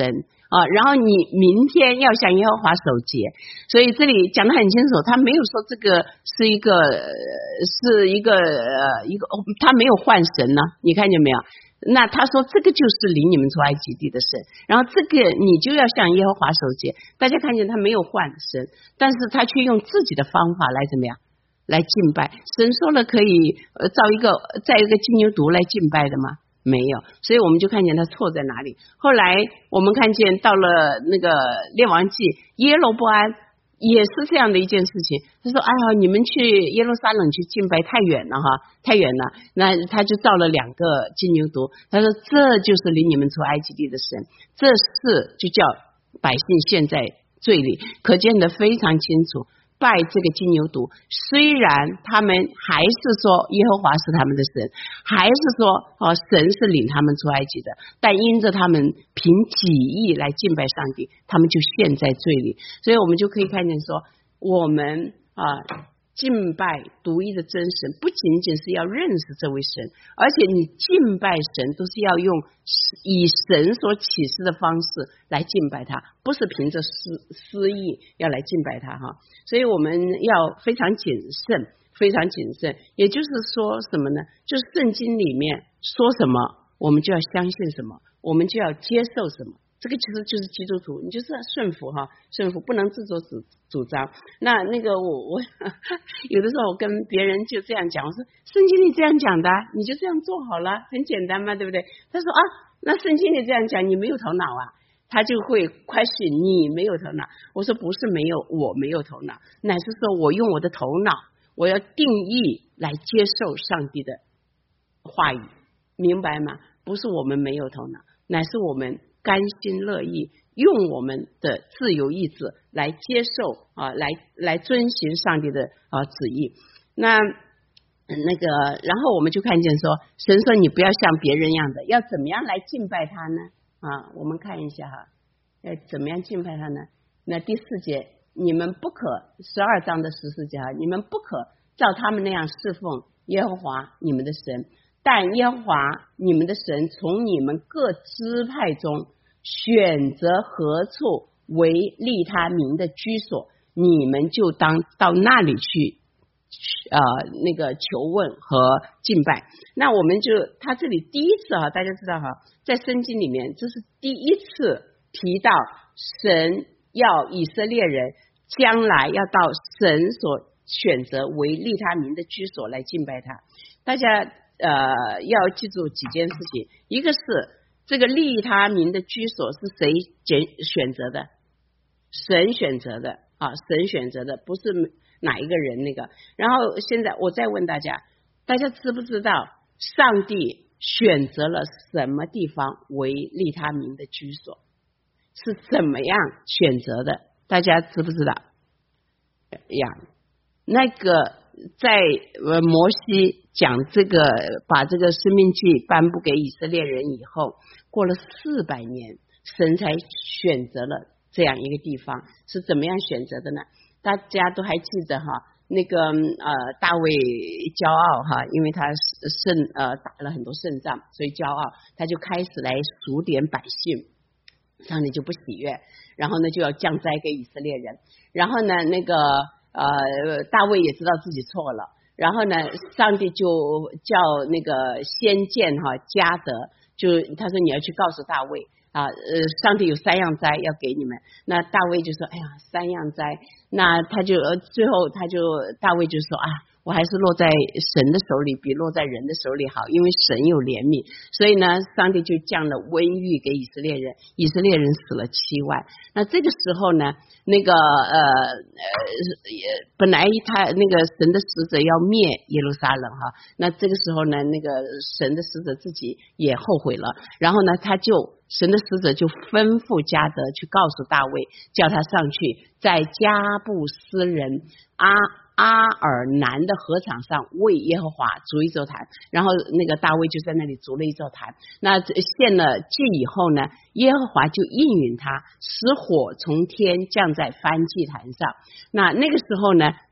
啊，然后你明天要向耶和华守节，所以这里讲得很清楚，他没有说这个是一个是一个呃一个，他没有换神呢，你看见没有？那他说这个就是领你们出埃及地的神，然后这个你就要向耶和华守节。大家看见他没有换神，但是他却用自己的方法来怎么样来敬拜。神说了可以呃造一个造一个金牛犊来敬拜的吗？没有，所以我们就看见他错在哪里。后来我们看见到了那个列王记，耶罗波安也是这样的一件事情。他说哎呀，你们去耶路撒冷去敬拜太远了哈，太远了，那他就造了两个金牛犊。他说这就是领你们出埃及地的神，这是就叫百姓陷在罪里，可见得非常清楚。拜这个金牛犊，虽然他们还是说耶和华是他们的神，还是说哦神是领他们出埃及的，但因着他们凭己意来敬拜上帝，他们就陷在罪里。所以我们就可以看见说，我们啊敬拜独一的真神，不仅仅是要认识这位神，而且你敬拜神都是要用以神所启示的方式来敬拜他，不是凭着私私意要来敬拜他哈。所以我们要非常谨慎，非常谨慎。也就是说什么呢？就是圣经里面说什么，我们就要相信什么，我们就要接受什么。这个其实就是基督徒，你就是要顺服哈，顺服不能自作主主张。那那个我我有的时候我跟别人就这样讲，我说圣经里这样讲的，你就这样做好了，很简单嘛，对不对？他说啊，那圣经里这样讲，你没有头脑啊，他就会夸许你没有头脑。我说不是没有，我没有头脑，乃是说我用我的头脑，我要定义来接受上帝的话语，明白吗？不是我们没有头脑，乃是我们甘心乐意用我们的自由意志来接受啊，来来遵行上帝的啊旨意。那那个，然后我们就看见说，神说你不要像别人一样的，要怎么样来敬拜他呢？啊，我们看一下哈，要怎么样敬拜他呢？那第四节，你们不可，十二章的十四节哈，你们不可照他们那样侍奉耶和华你们的神。但耶和华你们的神从你们各支派中选择何处为利他名的居所，你们就当到那里去呃那个求问和敬拜。那我们就他这里第一次哈，大家知道哈，在圣经里面这是第一次提到神要以色列人将来要到神所选择为利他名的居所来敬拜他。大家呃，要记住几件事情，一个是这个利他名的居所是谁选择的？神选择的啊，神选择的，不是哪一个人那个。然后现在我再问大家，大家知不知道上帝选择了什么地方为利他名的居所？是怎么样选择的？大家知不知道呀？那个在呃摩西讲这个，把这个生命记颁布给以色列人以后，过了四百年，神才选择了这样一个地方。是怎么样选择的呢？大家都还记得哈，那个呃大卫骄傲哈，因为他胜呃打了很多胜仗，所以骄傲，他就开始来数点百姓，上帝就不喜悦，然后呢就要降灾给以色列人，然后呢那个呃大卫也知道自己错了。然后呢，上帝就叫那个先见哈加德，就他说你要去告诉大卫啊，呃，上帝有三样灾要给你们。那大卫就说，哎呀，三样灾，那他就呃最后他就大卫就说啊，我还是落在神的手里比落在人的手里好，因为神有怜悯，所以呢，上帝就降了瘟疫给以色列人，以色列人死了七万。那这个时候呢，那个呃呃，本来他那个神的使者要灭耶路撒冷哈，那这个时候呢，那个神的使者自己也后悔了，然后呢，他就神的使者就吩咐加德去告诉大卫，叫他上去在加布斯人阿阿尔南的河场上为耶和华筑一座坛，然后那个大卫就在那里筑了一座坛。那献了祭以后呢，耶和华就应允他，使火从天降在燔祭坛上。那那个时候呢，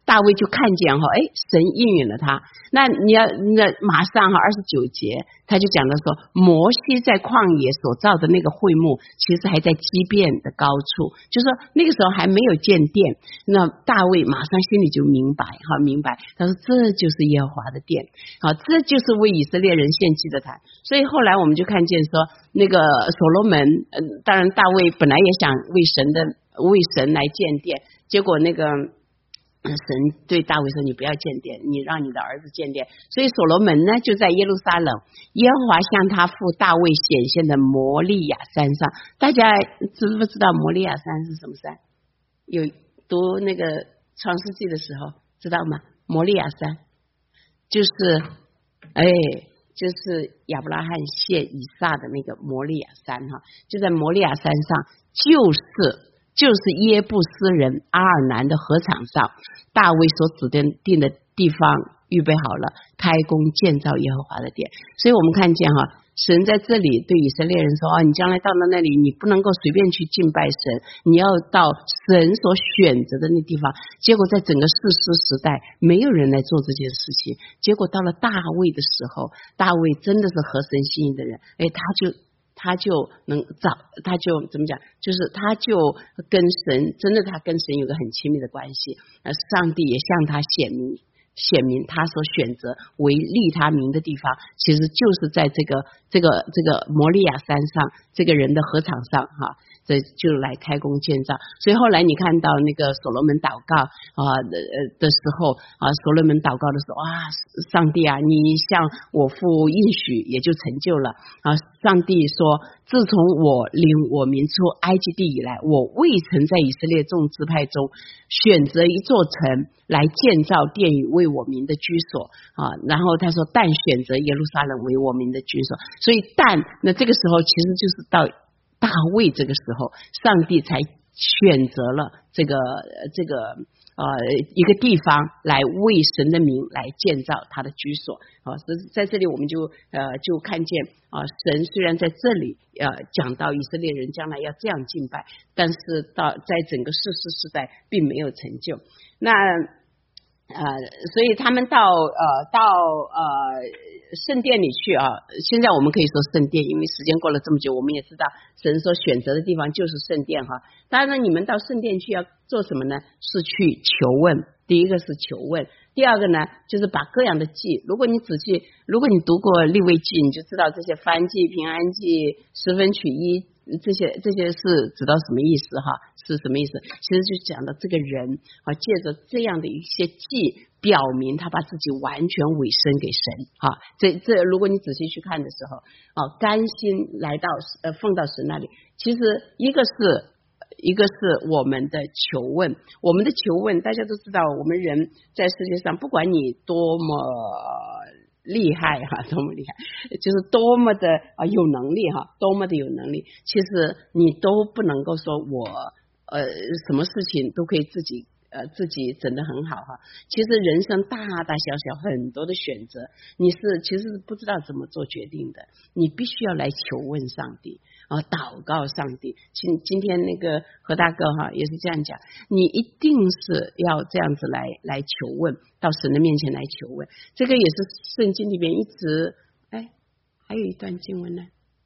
大卫就看见哈，哎，神应允了他。那你要那马上哈，二十九节他就讲到说，摩西在旷野所造的那个会幕，其实还在基遍的高处，就是说那个时候还没有建殿。那大卫马上心里就明白哈，明白，他说这就是耶和华的殿，好，这就是为以色列人献祭的坛。所以后来我们就看见说，那个所罗门，呃，当然大卫本来也想为神的为神来建殿，结果那个。神对大卫说，你不要建殿，你让你的儿子建殿。所以所罗门呢就在耶路撒冷，耶和华向他父大卫显现的摩利亚山上。大家知不知道摩利亚山是什么山？有读那个创世纪的时候知道吗？摩利亚山就是哎就是亚伯拉罕献以撒的那个摩利亚山哈，就在摩利亚山上，就是就是耶布斯人阿尔南的禾场上，大卫所指定的地方预备好了，开工建造耶和华的殿。所以我们看见哈，神在这里对以色列人说，哦，你将来到了那里，你不能够随便去敬拜神，你要到神所选择的那地方。结果在整个士师时代，没有人来做这件事情。结果到了大卫的时候，大卫真的是合神心意的人，哎，他就他就能找，他就怎么讲？就是他就跟神，真的他跟神有个很亲密的关系。呃，上帝也向他显明，显明他所选择为立他名的地方，其实就是在这个这个这个摩利亚山上，这个人的禾场上哈。这就来开工建造。所以后来你看到那个所罗门祷告啊的的时候啊，所罗门祷告的时候啊，上帝啊，你向我父应许，也就成就了啊。上帝说，自从我领我民出埃及地以来，我未曾在以色列众支派中选择一座城来建造殿宇为我民的居所啊。然后他说，但选择耶路撒冷为我民的居所。所以但那这个时候其实就是到大卫这个时候，上帝才选择了这个这个呃一个地方来为神的名来建造他的居所啊。在这里我们就呃就看见啊，神虽然在这里呃讲到以色列人将来要这样敬拜，但是到在整个士师时代并没有成就。那呃，所以他们到呃到呃圣殿里去啊。现在我们可以说圣殿，因为时间过了这么久，我们也知道神所选择的地方就是圣殿哈。当然，你们到圣殿去要做什么呢？是去求问。第一个是求问，第二个呢，就是把各样的祭。如果你仔细，如果你读过利未记，你就知道这些燔祭、平安祭、十分取一。这些这些是知道什么意思哈？是什么意思？其实就讲到这个人啊，借着这样的一些祭，表明他把自己完全委身给神哈。这这，如果你仔细去看的时候啊，甘心来到呃奉到神那里，其实一个是一个是我们的求问，我们的求问，大家都知道，我们人在世界上，不管你多么厉害哈，多么厉害，就是多么的啊有能力哈，多么的有能力，其实你都不能够说我呃什么事情都可以自己呃自己整得很好哈。其实人生大大小小很多的选择，你是其实是不知道怎么做决定的，你必须要来求问上帝啊，祷告上帝。今今天那个何大哥哈也是这样讲，你一定是要这样子来来求问，到神的面前来求问。这个也是圣经里面一直哎，还有一段经文呢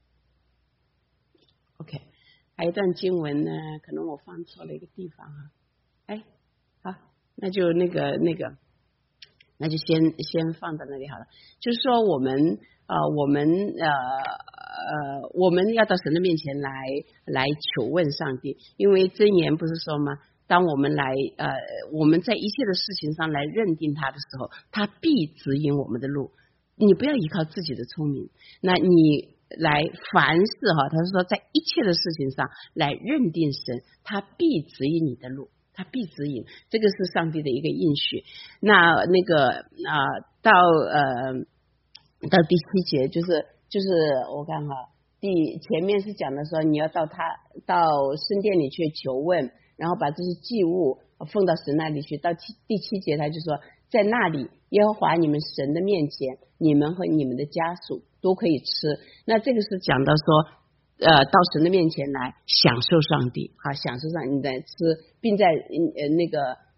，OK， 还有一段经文呢，可能我放错了一个地方啊，哎，好，那就那个那个，那就先先放到那里好了。就是说我们呃我们呃。呃，我们要到神的面前来来求问上帝，因为箴言不是说吗？当我们来呃我们在一切的事情上来认定他的时候，他必指引我们的路。你不要依靠自己的聪明，那你来凡事哈，他是说在一切的事情上来认定神，他必指引你的路，他必指引，这个是上帝的一个应许。那那个啊、呃，到呃到第七节就是。就是我看哈，第前面是讲的说你要到他到圣殿里去求问，然后把这些祭物奉到神那里去。到第七节他就说，在那里耶和华你们神的面前，你们和你们的家属都可以吃。那这个是讲到说呃到神的面前来享受上帝哈，享受上帝在吃，并在呃那个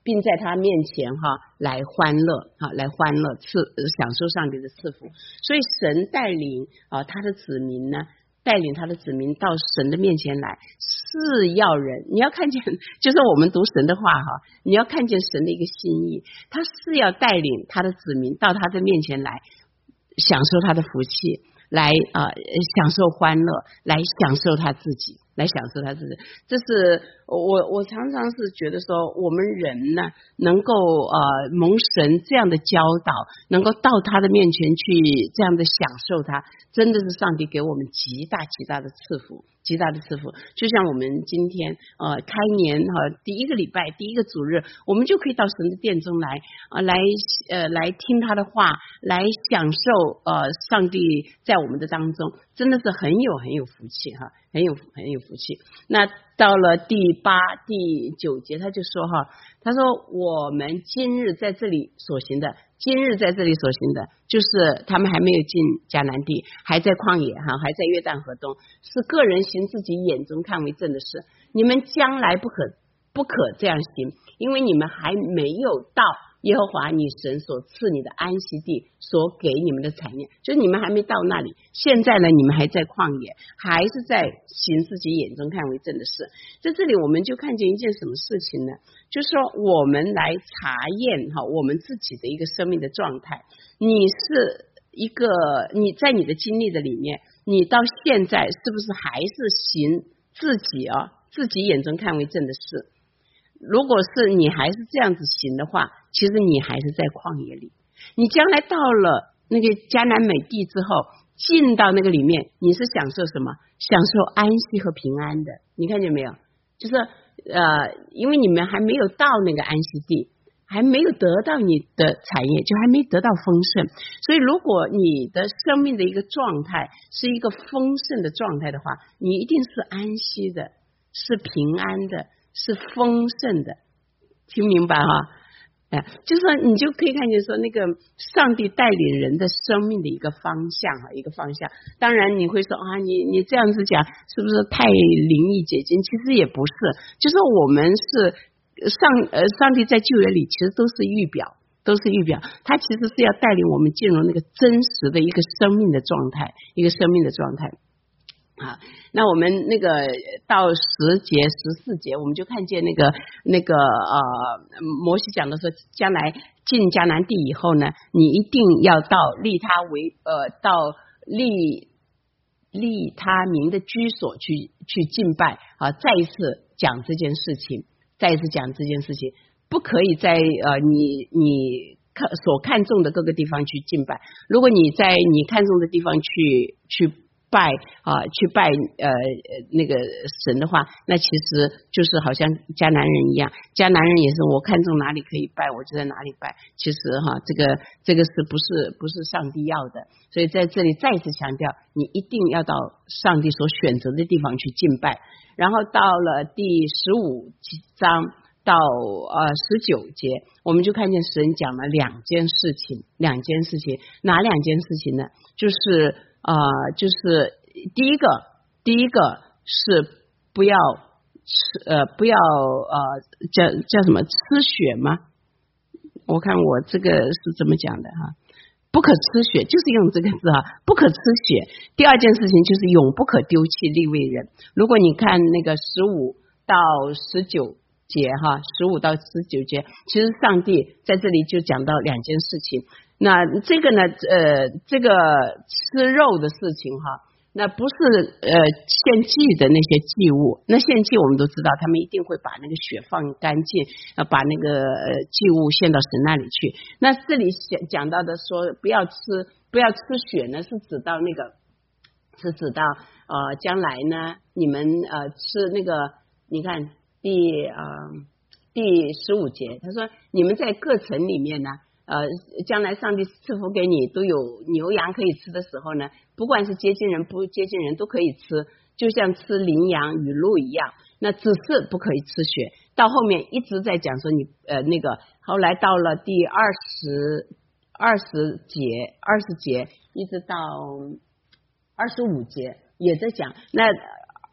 并在他面前哈来欢乐哈，来欢乐赐享受上帝的赐福。所以神带领啊他的子民呢，带领他的子民到神的面前来，是要人你要看见，就是我们读神的话哈，你要看见神的一个心意，他是要带领他的子民到他的面前来享受他的福气，来啊、呃、享受欢乐，来享受他自己，来享受他自己。这是我我常常是觉得说，我们人呢能够呃蒙神这样的教导，能够到他的面前去这样的享受他，真的是上帝给我们极大极大的赐福，极大的赐福。就像我们今天呃开年哈、呃、第一个礼拜第一个主日，我们就可以到神的殿中来啊、呃、来呃来听他的话，来享受呃上帝在我们的当中，真的是很有很有福气哈，很有很有福气。那到了第八第九节他就说哈，他说我们今日在这里所行的，今日在这里所行的，就是他们还没有进迦南地，还在旷野哈，还在约旦河东，是个人行自己眼中看为正的事。你们将来不可不可这样行，因为你们还没有到耶和华你神所赐你的安息地所给你们的产业，就是你们还没到那里。现在呢，你们还在旷野，还是在行自己眼中看为正的事。在这里我们就看见一件什么事情呢？就是说我们来查验哈我们自己的一个生命的状态。你是一个你在你的经历的里面，你到现在是不是还是行自己啊自己眼中看为正的事？如果是你还是这样子行的话，其实你还是在旷野里。你将来到了那个迦南美地之后，进到那个里面，你是享受什么？享受安息和平安的。你看见没有？就是呃，因为你们还没有到那个安息地，还没有得到你的产业，就还没得到丰盛。所以如果你的生命的一个状态是一个丰盛的状态的话，你一定是安息的，是平安的，是丰盛的。听明白哈？哎，就是说你就可以看见说那个上帝带领人的生命的一个方向啊，一个方向。当然你会说啊，你你这样子讲是不是太灵意解经？其实也不是，就是我们是上呃上帝在旧约里其实都是预表，都是预表，他其实是要带领我们进入那个真实的一个生命的状态，一个生命的状态。啊，那我们那个到十节十四节，我们就看见那个那个呃，摩西讲的说，将来进迦南地以后呢，你一定要到立他为呃到立立他名的居所去去敬拜啊，再一次讲这件事情，再一次讲这件事情，不可以在呃你你看所看重的各个地方去敬拜。如果你在你看重的地方去去拜啊，去拜呃那个神的话，那其实就是好像迦南人一样，迦南人也是我看中哪里可以拜，我就在哪里拜。其实哈，这个这个是不是不是上帝要的？所以在这里再次强调，你一定要到上帝所选择的地方去敬拜。然后到了第十五章到呃十九节，我们就看见神讲了两件事情，两件事情，哪两件事情呢？就是啊、呃，就是第一个，第一个是不要吃呃，不要呃，叫叫什么吃血吗？我看我这个是怎么讲的哈，不可吃血，就是用这个字啊，不可吃血。第二件事情就是永不可丢弃利未人。如果你看那个十五到十九节哈，十五到十九节，其实上帝在这里就讲到两件事情。那这个呢，呃，这个吃肉的事情哈，那不是呃献祭的那些祭物，那献祭我们都知道，他们一定会把那个血放干净，呃，把那个呃祭物献到神那里去。那这里讲讲到的说不要吃不要吃血呢，是指到那个是指到呃将来呢，你们呃吃那个，你看第呃第十五节，他说你们在各城里面呢。呃，将来上帝赐福给你，都有牛羊可以吃的时候呢，不管是接近人不接近人都可以吃，就像吃羚羊与鹿一样。那只是不可以吃血。到后面一直在讲说你呃那个，后来到了第二十二十节二十节一直到二十五节也在讲。那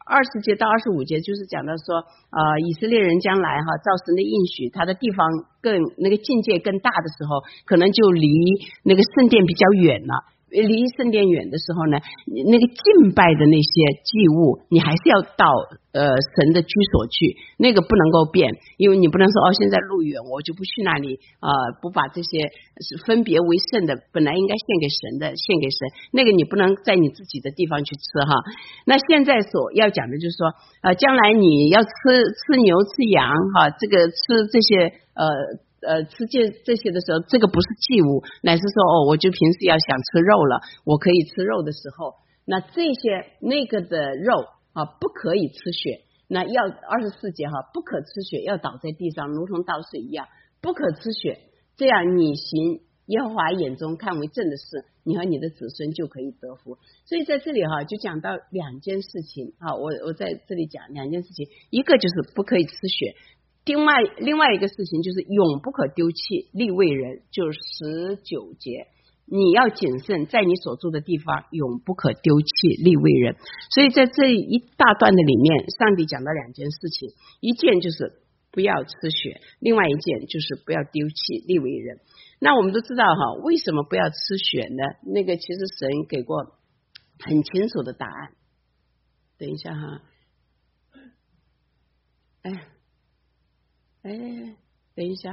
二十节到二十五节就是讲到说，呃，以色列人将来哈，照神的应许，他的地方更那个境界更大的时候，可能就离那个圣殿比较远了。离圣殿远的时候呢，那个敬拜的那些祭物，你还是要到呃神的居所去，那个不能够变，因为你不能说哦，现在路远，我就不去那里，呃，不把这些是分别为圣的，本来应该献给神的，献给神，那个你不能在你自己的地方去吃哈。那现在所要讲的就是说，呃，将来你要吃吃牛吃羊哈，这个吃这些呃。呃，吃这这些的时候，这个不是祭物，乃是说哦，我就平时要想吃肉了，我可以吃肉的时候，那这些那个的肉啊，不可以吃血。那要二十四节哈，不可吃血，要倒在地上，如同倒水一样，不可吃血。这样你行耶和华眼中看为正的事，你和你的子孙就可以得福。所以在这里哈，就讲到两件事情啊，我我在这里讲两件事情，一个就是不可以吃血。另外另外一个事情就是永不可丢弃利未人，就是十九节，你要谨慎，在你所住的地方永不可丢弃利未人。所以在这一大段的里面，上帝讲到两件事情，一件就是不要吃血，另外一件就是不要丢弃利未人。那我们都知道哈，为什么不要吃血呢？那个其实神给过很清楚的答案。等一下哈，哎哎，等一下，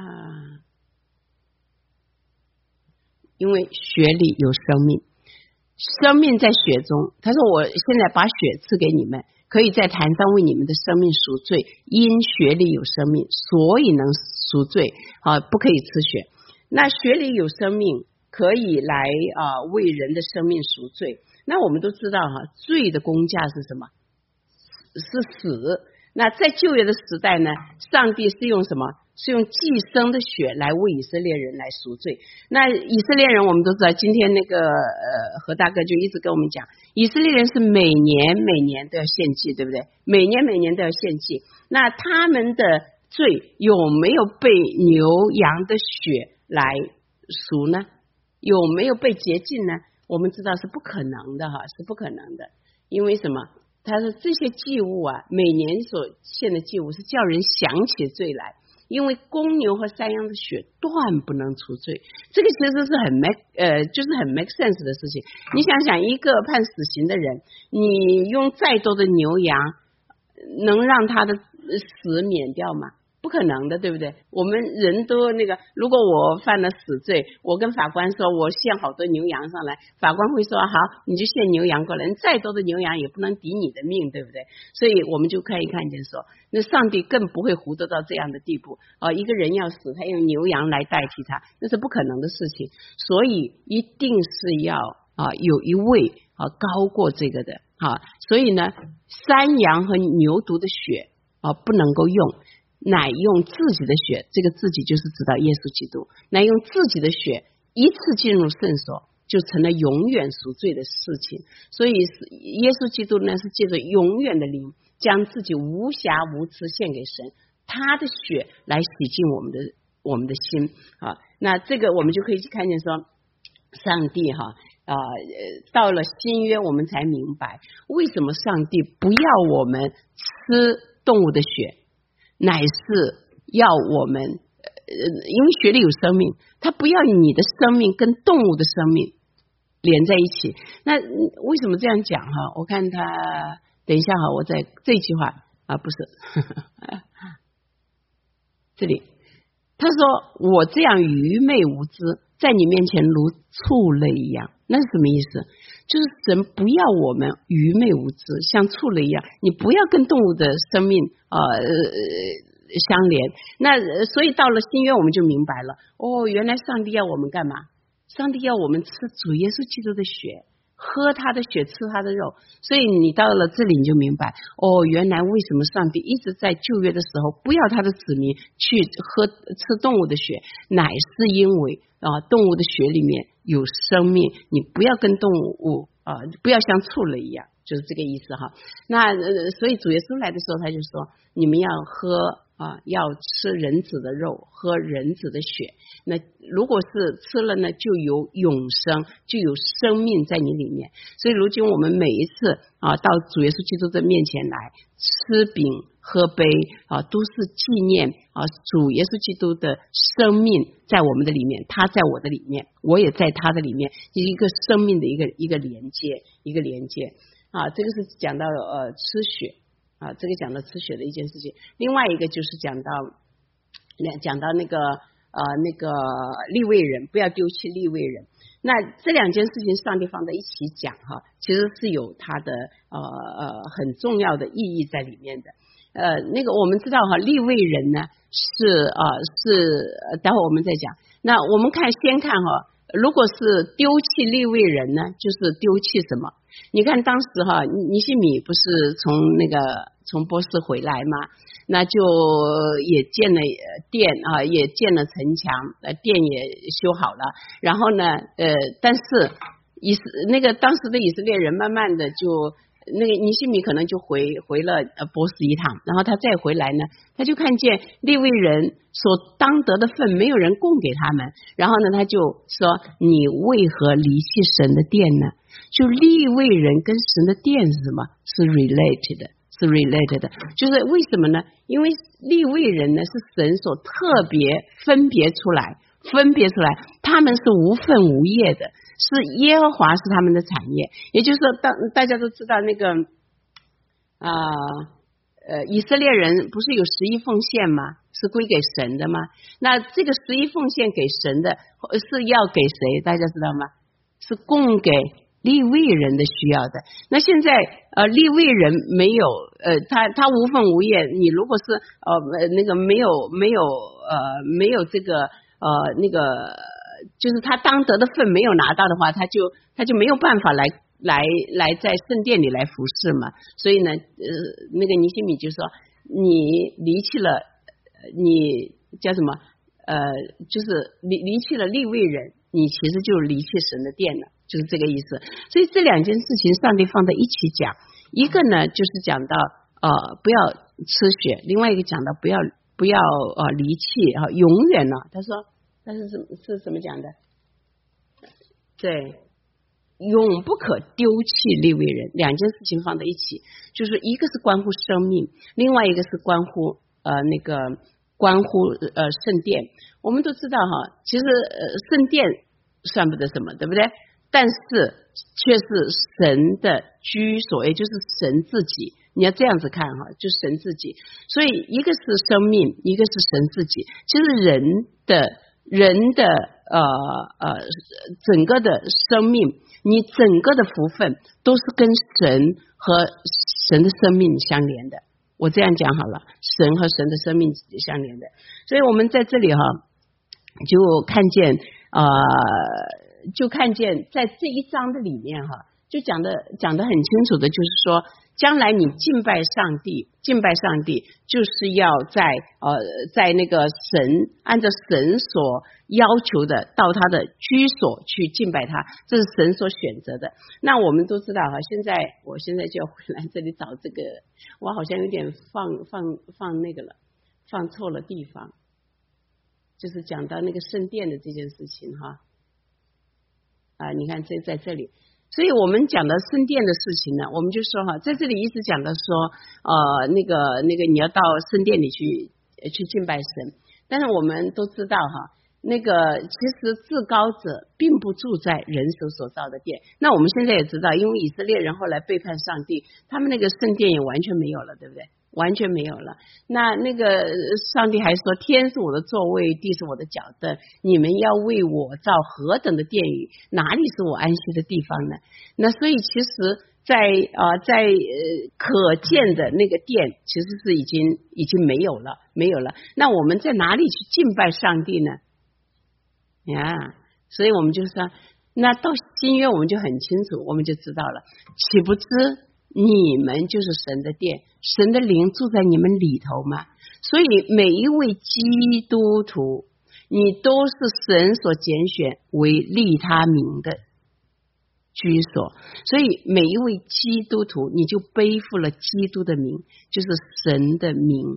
因为血里有生命，生命在血中。他说：“我现在把血赐给你们，可以在坛上为你们的生命赎罪。因血里有生命，所以能赎罪。啊，不可以吃血。那血里有生命，可以来啊为人的生命赎罪。那我们都知道哈，罪的工价是什么？是死。”那在旧约的时代呢，上帝是用什么？是用寄生的血来为以色列人来赎罪。那以色列人我们都知道，今天那个呃何大哥就一直跟我们讲，以色列人是每年每年都要献祭，对不对？每年每年都要献祭。那他们的罪有没有被牛羊的血来赎呢？有没有被洁净呢？我们知道是不可能的哈，是不可能的。因为什么？他说这些祭物啊，每年所献的祭物是叫人想起罪来，因为公牛和山羊的血断不能除罪。这个其实是很 make 呃，就是很 make sense 的事情。你想想，一个判死刑的人，你用再多的牛羊，能让他的死免掉吗？不可能的，对不对？我们人都那个，如果我犯了死罪，我跟法官说我献好多牛羊上来，法官会说好，你就献牛羊过来，再多的牛羊也不能抵你的命，对不对？所以我们就可以看见说，那上帝更不会糊涂到这样的地步啊！一个人要死，他用牛羊来代替他，那是不可能的事情。所以一定是要啊有一位啊高过这个的啊，所以呢，山羊和牛犊的血啊不能够用。乃用自己的血，这个自己就是指到耶稣基督，乃用自己的血一次进入圣所，就成了永远赎罪的事情。所以耶稣基督呢，是借着永远的灵，将自己无瑕无疵献给神，他的血来洗净我们的我们的心啊。那这个我们就可以看见说，上帝哈啊、呃，到了新约我们才明白为什么上帝不要我们吃动物的血，乃是要我们，呃，因为血里有生命，他不要你的生命跟动物的生命连在一起。那为什么这样讲哈？我看他，等一下哈，我在这句话啊，不是呵呵这里，他说我这样愚昧无知，在你面前如畜类一样，那是什么意思？就是神不要我们愚昧无知，像畜类一样，你不要跟动物的生命呃相连。那所以到了新约我们就明白了，哦，原来上帝要我们干嘛？上帝要我们吃主耶稣基督的血，喝他的血，吃他的肉。所以你到了这里你就明白，哦，原来为什么上帝一直在旧约的时候不要他的子民去喝吃动物的血，乃是因为啊，动物的血里面有生命，你不要跟动物啊，不要像畜类一样，就是这个意思哈。那呃，所以主耶稣来的时候，他就说，你们要喝啊，要吃人子的肉，喝人子的血。那如果是吃了呢，就有永生，就有生命在你里面。所以如今我们每一次啊，到主耶稣基督的面前来吃饼喝杯啊，都是纪念啊主耶稣基督的生命在我们的里面，他在我的里面，我也在他的里面，一个生命的一个一个连接，一个连接啊。这个是讲到呃吃血啊，这个讲到吃血的一件事情。另外一个就是讲到讲到那个呃那个利未人，不要丢弃利未人。那这两件事情上帝放在一起讲哈，其实是有它的呃呃很重要的意义在里面的。呃，那个我们知道哈，利未人呢是啊、呃、是，待会我们再讲。那我们看先看哈，如果是丢弃利未人呢，就是丢弃什么？你看当时哈，尼希米不是从那个从波斯回来吗？那就也建了殿啊，也建了城墙，呃，殿也修好了。然后呢，呃，但是以色那个当时的以色列人慢慢的就。那个尼希米可能就回回了呃波斯一趟，然后他再回来呢，他就看见利未人所当得的份没有人供给他们，然后呢他就说你为何离弃神的殿呢？就利未人跟神的殿是什么？是 related 的，是 related 的，就是为什么呢？因为利未人呢是神所特别分别出来，分别出来，他们是无分无业的。是耶和华是他们的产业，也就是说，当大家都知道那个啊 呃, 呃以色列人不是有十一奉献吗？是归给神的吗？那这个十一奉献给神的是要给谁？大家知道吗？是供给利未人的需要的。那现在呃利未人没有呃他他无分无业，你如果是呃那个没有没有呃没有这个呃那个。就是他当得的份没有拿到的话，他就他就没有办法来来来在圣殿里来服侍嘛。所以呢，呃，那个尼希米就说，你离弃了，你叫什么？呃，就是离离弃了利未人，你其实就离弃神的殿了，就是这个意思。所以这两件事情，上帝放在一起讲，一个呢就是讲到呃不要吃血，另外一个讲到不要不要呃离弃啊，永远呢，他说。那是怎是怎么讲的？对，永不可丢弃利未人，两件事情放在一起，就是一个是关乎生命，另外一个是关乎呃那个关乎呃圣殿。我们都知道哈，其实呃圣殿算不得什么，对不对？但是却是神的居所，也就是神自己。你要这样子看哈，就神自己。所以一个是生命，一个是神自己。其实人的。人的呃呃整个的生命，你整个的福分都是跟神和神的生命相连的。我这样讲好了，神和神的生命相连的。所以我们在这里哈，就看见呃，就看见在这一章的里面哈，就讲的讲的很清楚的，就是说。将来你敬拜上帝，敬拜上帝就是要在呃在那个神按照神所要求的到他的居所去敬拜他，这是神所选择的。那我们都知道哈，现在我现在就要回来这里找这个，我好像有点放放放那个了，放错了地方，就是讲到那个圣殿的这件事情哈。啊，你看这在这里。所以我们讲的圣殿的事情呢，我们就说哈，在这里一直讲的说，呃，那个那个你要到圣殿里去去敬拜神，但是我们都知道哈，那个其实至高者并不住在人手所造的殿。那我们现在也知道，因为以色列人后来背叛上帝，他们那个圣殿也完全没有了，对不对？完全没有了。那那个上帝还说，天是我的座位，地是我的脚凳，你们要为我造何等的殿宇，哪里是我安息的地方呢？那所以其实在呃在呃可见的那个殿其实是已经已经没有了，没有了。那我们在哪里去敬拜上帝呢？呀，所以我们就说，那到新约我们就很清楚，我们就知道了，岂不知你们就是神的殿，神的灵住在你们里头吗？所以每一位基督徒，你都是神所拣选为利他名的居所，所以每一位基督徒，你就背负了基督的名，就是神的名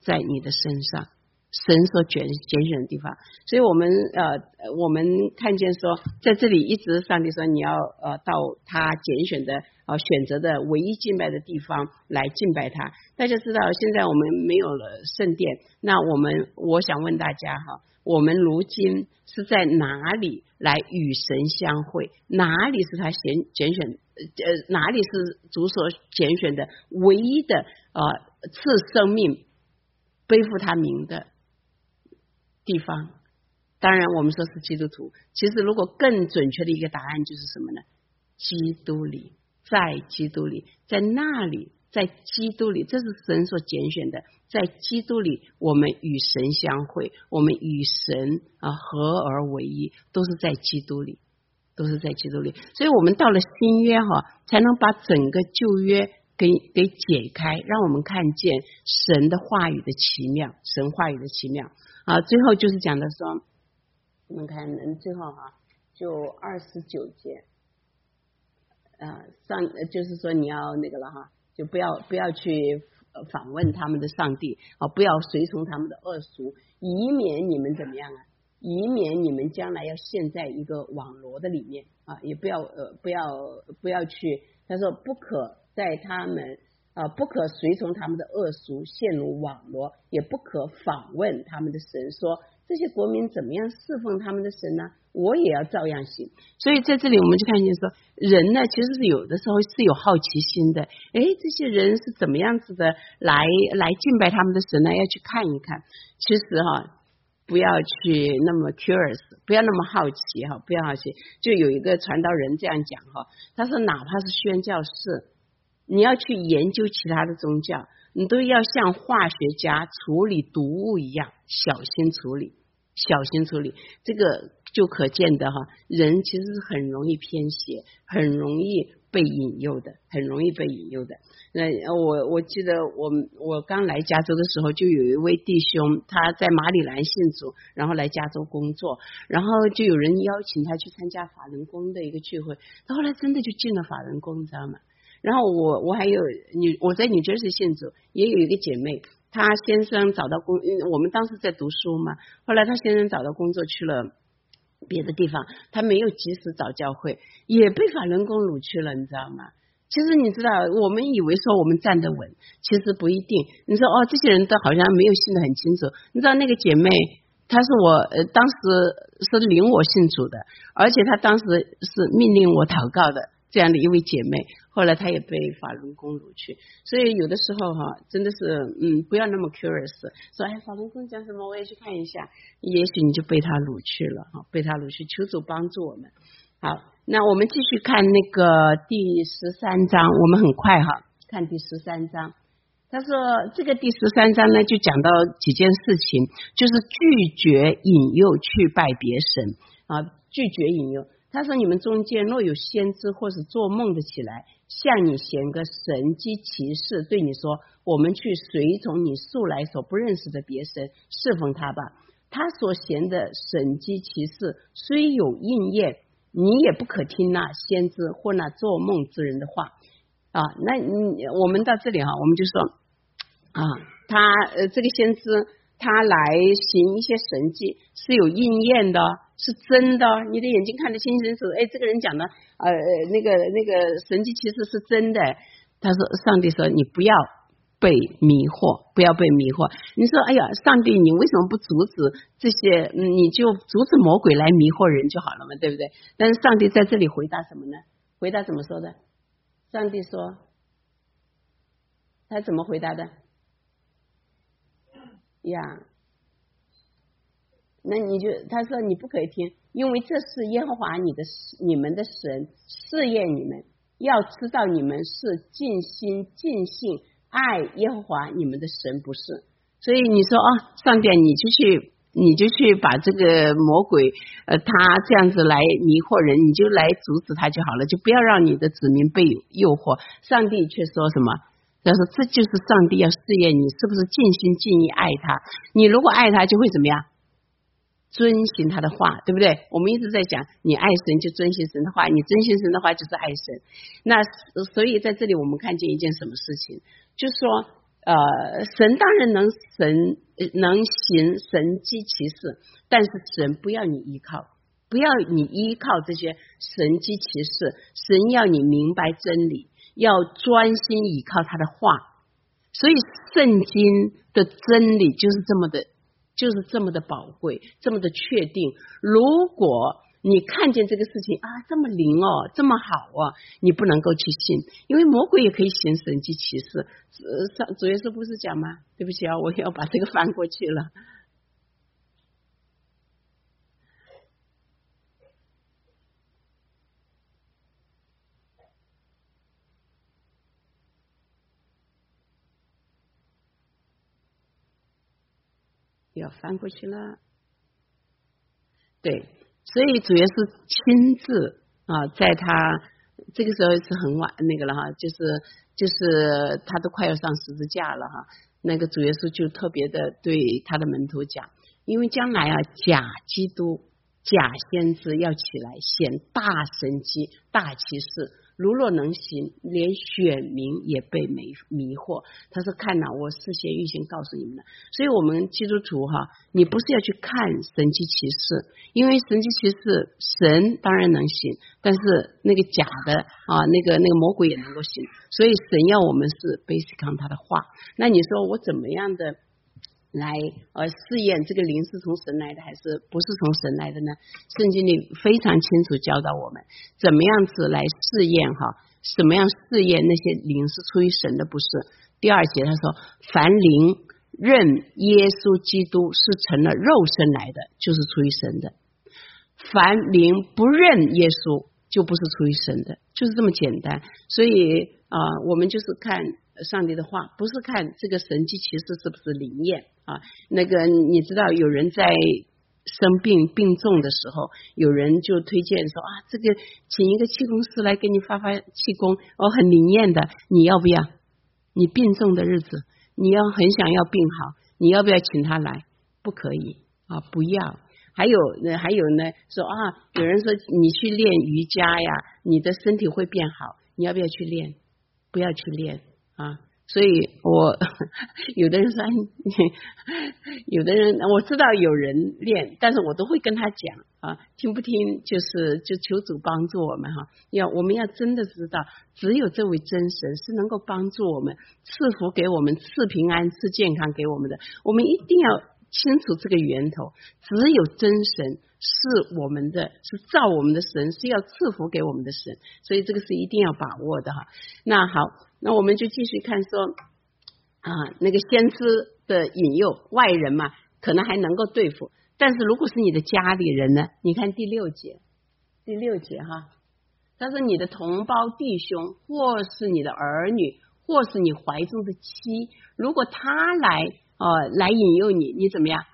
在你的身上，神所拣拣选的地方。所以我们呃我们看见说，在这里一直上帝说你要呃到他拣选的呃选择的唯一敬拜的地方来敬拜他。大家知道现在我们没有了圣殿，那我们我想问大家哈，我们如今是在哪里来与神相会？哪里是他拣拣选呃哪里是主所拣选的唯一的呃赐生命背负他名的地方？当然我们说是基督徒，其实如果更准确的一个答案就是什么呢？基督里，在基督里，在那里，在基督里，这是神所拣选的，在基督里我们与神相会，我们与神啊合而为一，都是在基督里，都是在基督里。所以我们到了新约哈，才能把整个旧约给给解开，让我们看见神的话语的奇妙，神话语的奇妙啊。最后就是讲的说，我们看最后哈，就二十九节，呃，上就是说你要那个了哈，就不要不要去访问他们的上帝啊，不要随从他们的恶俗，以免你们怎么样啊？以免你们将来要陷在一个网罗的里面啊，也不要呃不要不要去，他说不可在他们啊不可随从他们的恶俗陷入网罗，也不可访问他们的神，说这些国民怎么样侍奉他们的神呢？我也要照样行。所以在这里我们就看见说，人呢其实是有的时候是有好奇心的，诶，这些人是怎么样子的来来敬拜他们的神呢？要去看一看。其实哈，不要去那么 curious， 不要那么好奇哈，不要好奇。就有一个传道人这样讲哈，他说哪怕是宣教士，你要去研究其他的宗教，你都要像化学家处理毒物一样小心处理，小心处理。这个就可见的哈，人其实是很容易偏斜，很容易被引诱的，很容易被引诱的。那我我记得我我刚来加州的时候，就有一位弟兄，他在马里兰信主，然后来加州工作，然后就有人邀请他去参加法轮功的一个聚会，他后来真的就进了法轮功，你知道吗？然后我我还有女我在纽约市信主，也有一个姐妹，她先生找到工，我们当时在读书嘛，后来她先生找到工作去了别的地方，她没有及时找教会，也被法轮功掳去了，你知道吗？其实你知道，我们以为说我们站得稳，其实不一定。你说哦，这些人都好像没有信得很清楚。你知道那个姐妹，她是我呃当时是领我信主的，而且她当时是命令我祷告的这样的一位姐妹，后来她也被法轮功掳去。所以有的时候哈，真的是嗯，不要那么 curious， 说哎法轮功讲什么我也去看一下，也许你就被他掳去了哈，被他掳去。求主帮助我们。好，那我们继续看那个第十三章，我们很快哈，看第十三章。他说这个第十三章呢，就讲到几件事情，就是拒绝引诱去拜别神啊，拒绝引诱。他说你们中间若有先知或是做梦的起来，向你显个神迹奇事，对你说我们去随从你素来所不认识的别神侍奉他吧。他所显的神迹奇事虽有应验，你也不可听那先知或那做梦之人的话啊。那你我们到这里哈，我们就说啊，他呃这个先知他来行一些神迹是有应验的，是真的，你的眼睛看得清清楚，哎，这个人讲的呃那个那个神迹其实是真的。他说上帝说你不要被迷惑，不要被迷惑。你说哎呀上帝你为什么不阻止这些、嗯、你就阻止魔鬼来迷惑人就好了嘛，对不对？但是上帝在这里回答什么呢？回答怎么说的？上帝说他怎么回答的呀？那你就他说你不可以听，因为这是耶和华你的你们的神试验你们，要知道你们是尽心尽性爱耶和华你们的神，不是。所以你说啊，上帝你就去你就去把这个魔鬼呃他这样子来迷惑人，你就来阻止他就好了，就不要让你的子民被诱惑。上帝却说什么？他说这就是上帝要试验你是不是尽心尽意爱他，你如果爱他就会怎么样？遵行他的话，对不对？我们一直在讲你爱神就遵行神的话，你遵行神的话就是爱神。那所以在这里我们看见一件什么事情，就是说呃，神当然能神能行神迹奇事，但是神不要你依靠，不要你依靠这些神迹奇事，神要你明白真理，要专心依靠他的话。所以圣经的真理就是这么的，就是这么的宝贵，这么的确定。如果你看见这个事情啊，这么灵哦，这么好哦，你不能够去信，因为魔鬼也可以行神迹奇事。上主耶稣不是讲吗？对不起啊，我要把这个翻过去了。要翻过去了，对，所以主耶稣亲自啊，在他这个时候是很晚那个了哈，就是就是他都快要上十字架了哈，那个主耶稣就特别的对他的门徒讲，因为将来啊，假基督、假先知要起来显大神迹、大奇事。如若能行，连选民也被迷迷惑。他说：“看哪，我事先预先告诉你们了。”所以，我们基督徒哈，你不是要去看神迹奇事，因为神迹奇事，神当然能行，但是那个假的啊，那个那个魔鬼也能够行。所以，神要我们是 basic on 他的话。那你说我怎么样的来呃试验这个灵是从神来的还是不是从神来的呢？圣经里非常清楚教导我们怎么样子来试验哈，什么样试验那些灵是出于神的不是。第二节他说，凡灵认耶稣基督是成了肉身来的，就是出于神的；凡灵不认耶稣，就不是出于神的，就是这么简单。所以啊、呃，我们就是看上帝的话，不是看这个神迹奇事是不是灵验啊。那个你知道有人在生病病重的时候，有人就推荐说啊，这个请一个气功师来给你发发气功哦，很灵验的，你要不要？你病重的日子，你要很想要病好，你要不要请他来？不可以啊，不要。还有呢，还有呢，说啊，有人说你去练瑜伽呀，你的身体会变好，你要不要去练？不要去练啊。所以我有的人说，有的人我知道有人练，但是我都会跟他讲啊，听不听就是就求主帮助我们哈。要我们要真的知道，只有这位真神是能够帮助我们，赐福给我们，赐平安、赐健康给我们的。我们一定要清楚这个源头，只有真神是我们的，是造我们的神，是要赐福给我们的神，所以这个是一定要把握的哈。那好，那我们就继续看说啊，那个先知的引诱，外人嘛，可能还能够对付，但是如果是你的家里人呢？你看第六节，第六节哈，他说你的同胞弟兄，或是你的儿女，或是你怀中的妻，如果他来呃来引诱你，你怎么样？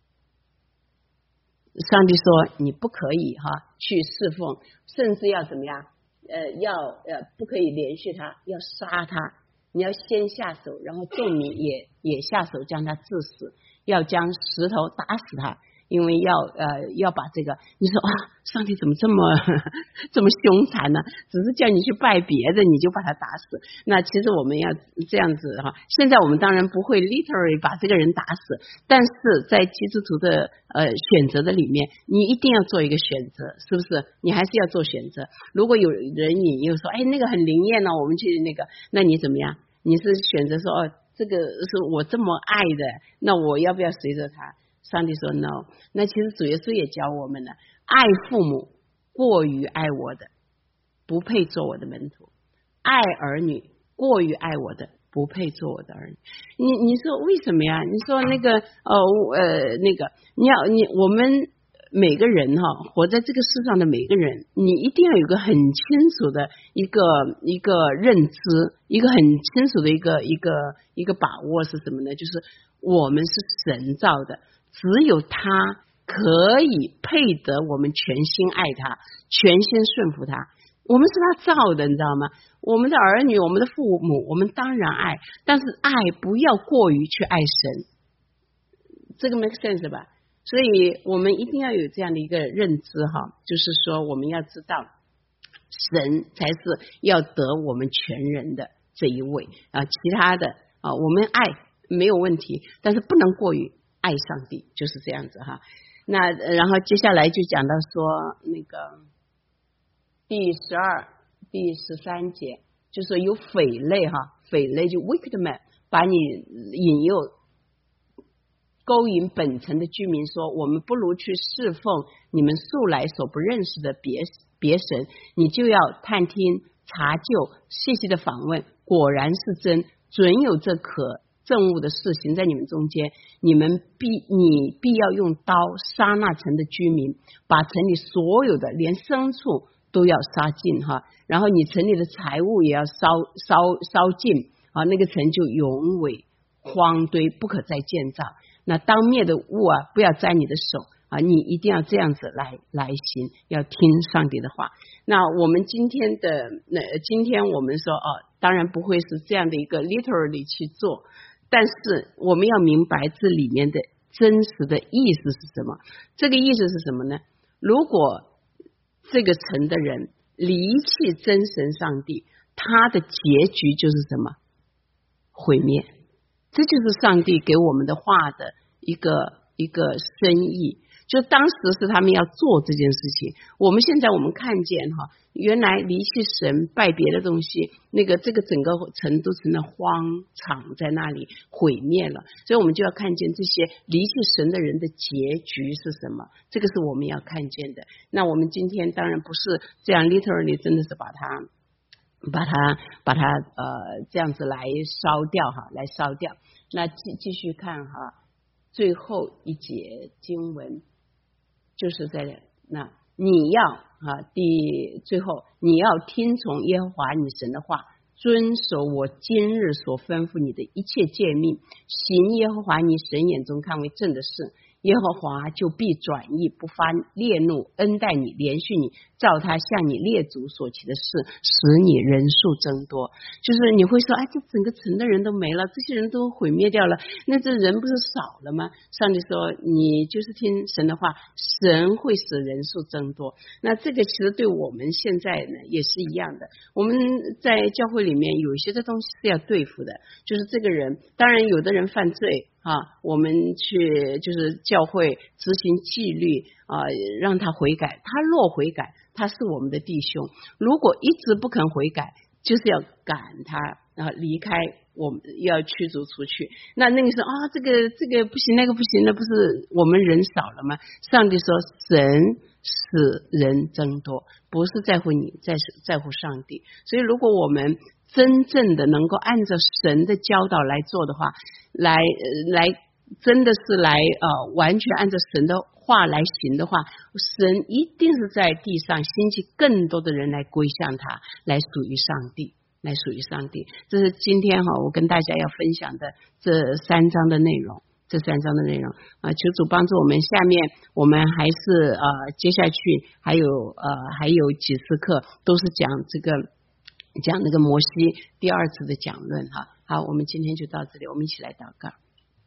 上帝说你不可以哈去侍奉，甚至要怎么样？呃，要呃不可以连续他，要杀他。你要先下手，然后众民也也下手将他致死，要将石头打死他，因为要呃要把这个，你说啊，上帝怎么这么这么凶残呢？只是叫你去拜别的，你就把他打死。那其实我们要这样子哈，现在我们当然不会 literally 把这个人打死，但是在基督徒的呃选择的里面，你一定要做一个选择，是不是？你还是要做选择。如果有人引诱说，哎，那个很灵验呢，我们去那个，那你怎么样？你是选择说，哦，这个是我这么爱的，那我要不要随着他？上帝说 no。 那其实主耶稣也教我们了，爱父母过于爱我的，不配做我的门徒；爱儿女过于爱我的，不配做我的儿女。你你说为什么呀？你说那个呃呃那个，你要你我们每个人哈，活在这个世上的每个人，你一定要有个很清楚的一个一个认知，一个很清楚的一个一个一个把握是什么呢？就是我们是神造的，只有他可以配得我们全心爱他，全心顺服他。我们是他造的，你知道吗？我们的儿女，我们的父母，我们当然爱，但是爱不要过于去爱神，这个 make sense 吧？所以我们一定要有这样的一个认知哈，就是说我们要知道神才是要得我们全人的这一位啊，其他的啊，我们爱没有问题，但是不能过于爱上帝，就是这样子哈。那然后接下来就讲到说那个第十二、第十三节，就说有匪类哈，匪类就 wicked man， 把你引诱、勾引本城的居民说，我们不如去侍奉你们素来所不认识的别别神，你就要探听、查究、细细的访问，果然是真，准有这可憎恶的事行在你们中间，你们必你必要用刀杀那城的居民，把城里所有的连牲畜都要杀尽哈，然后你城里的财物也要烧烧烧尽啊，那个城就永远荒堆，不可再建造。那当灭的物啊，不要沾你的手啊，你一定要这样子来来行，要听上帝的话。那我们今天的那今天我们说哦，当然不会是这样的一个 literally 去做，但是我们要明白这里面的真实的意思是什么。这个意思是什么呢？如果这个城的人离弃真神上帝，他的结局就是什么？毁灭。这就是上帝给我们的话的一个一个深意，就当时是他们要做这件事情。我们现在我们看见哈，原来离弃神拜别的东西，那个这个整个城都成了荒场，在那里毁灭了。所以我们就要看见这些离弃神的人的结局是什么，这个是我们要看见的。那我们今天当然不是这样 literally 真的是把它把它把它呃这样子来烧掉哈，来烧掉。那继继续看哈，最后一节经文就是在那你要啊第最后你要听从耶和华你神的话，遵守我今日所吩咐你的一切诫命，行耶和华你神眼中看为正的事，耶和华就必转意，不发烈怒，恩待你，连续你，照他向你列祖所起的事，使你人数增多。就是你会说，哎，这整个城的人都没了，这些人都毁灭掉了，那这人不是少了吗？上帝说，你就是听神的话，神会使人数增多。那这个其实对我们现在呢也是一样的。我们在教会里面有一些的东西是要对付的，就是这个人，当然有的人犯罪啊，我们去就是教会执行纪律啊，让他悔改。他若悔改，他是我们的弟兄；如果一直不肯悔改，就是要赶他啊离开，我们要驱逐出去。那那个时候啊，这个这个不行，那个不行，那不是我们人少了吗？上帝说，神使人增多，不是在乎你，在在乎上帝。所以如果我们真正的能够按照神的教导来做的话，来来真的是来呃完全按照神的话来行的话，神一定是在地上兴起更多的人来归向他，来属于上帝，来属于上帝。这是今天哈我跟大家要分享的这三章的内容，这三章的内容啊，求主帮助我们。下面我们还是呃接下去还有呃还有几次课都是讲这个讲那个摩西第二次的讲论哈。好，我们今天就到这里，我们一起来祷告。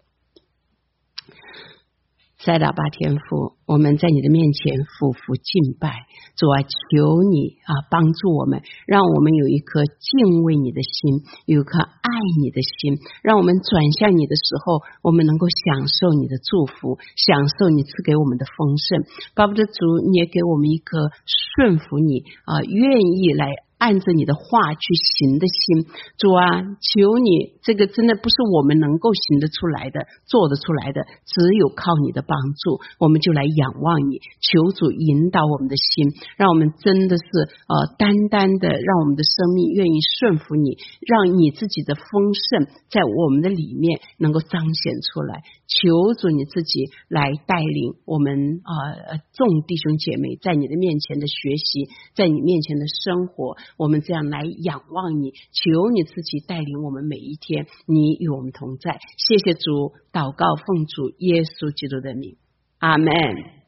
塞拉巴天父，我们在你的面前俯伏敬拜，主啊，求你啊帮助我们，让我们有一颗敬畏你的心，有一颗爱你的心，让我们转向你的时候，我们能够享受你的祝福，享受你赐给我们的丰盛。巴不得主你也给我们一颗顺服你啊，愿意来按着你的话去行的心。主啊，求你，这个真的不是我们能够行得出来的，做得出来的，只有靠你的帮助，我们就来仰望你，求主引导我们的心，让我们真的是呃单单的让我们的生命愿意顺服你，让你自己的丰盛在我们的里面能够彰显出来。求主你自己来带领我们呃众弟兄姐妹在你的面前的学习，在你面前的生活，我们这样来仰望你，求你自己带领我们每一天，你与我们同在。谢谢主，祷告奉主耶稣基督的名，阿们。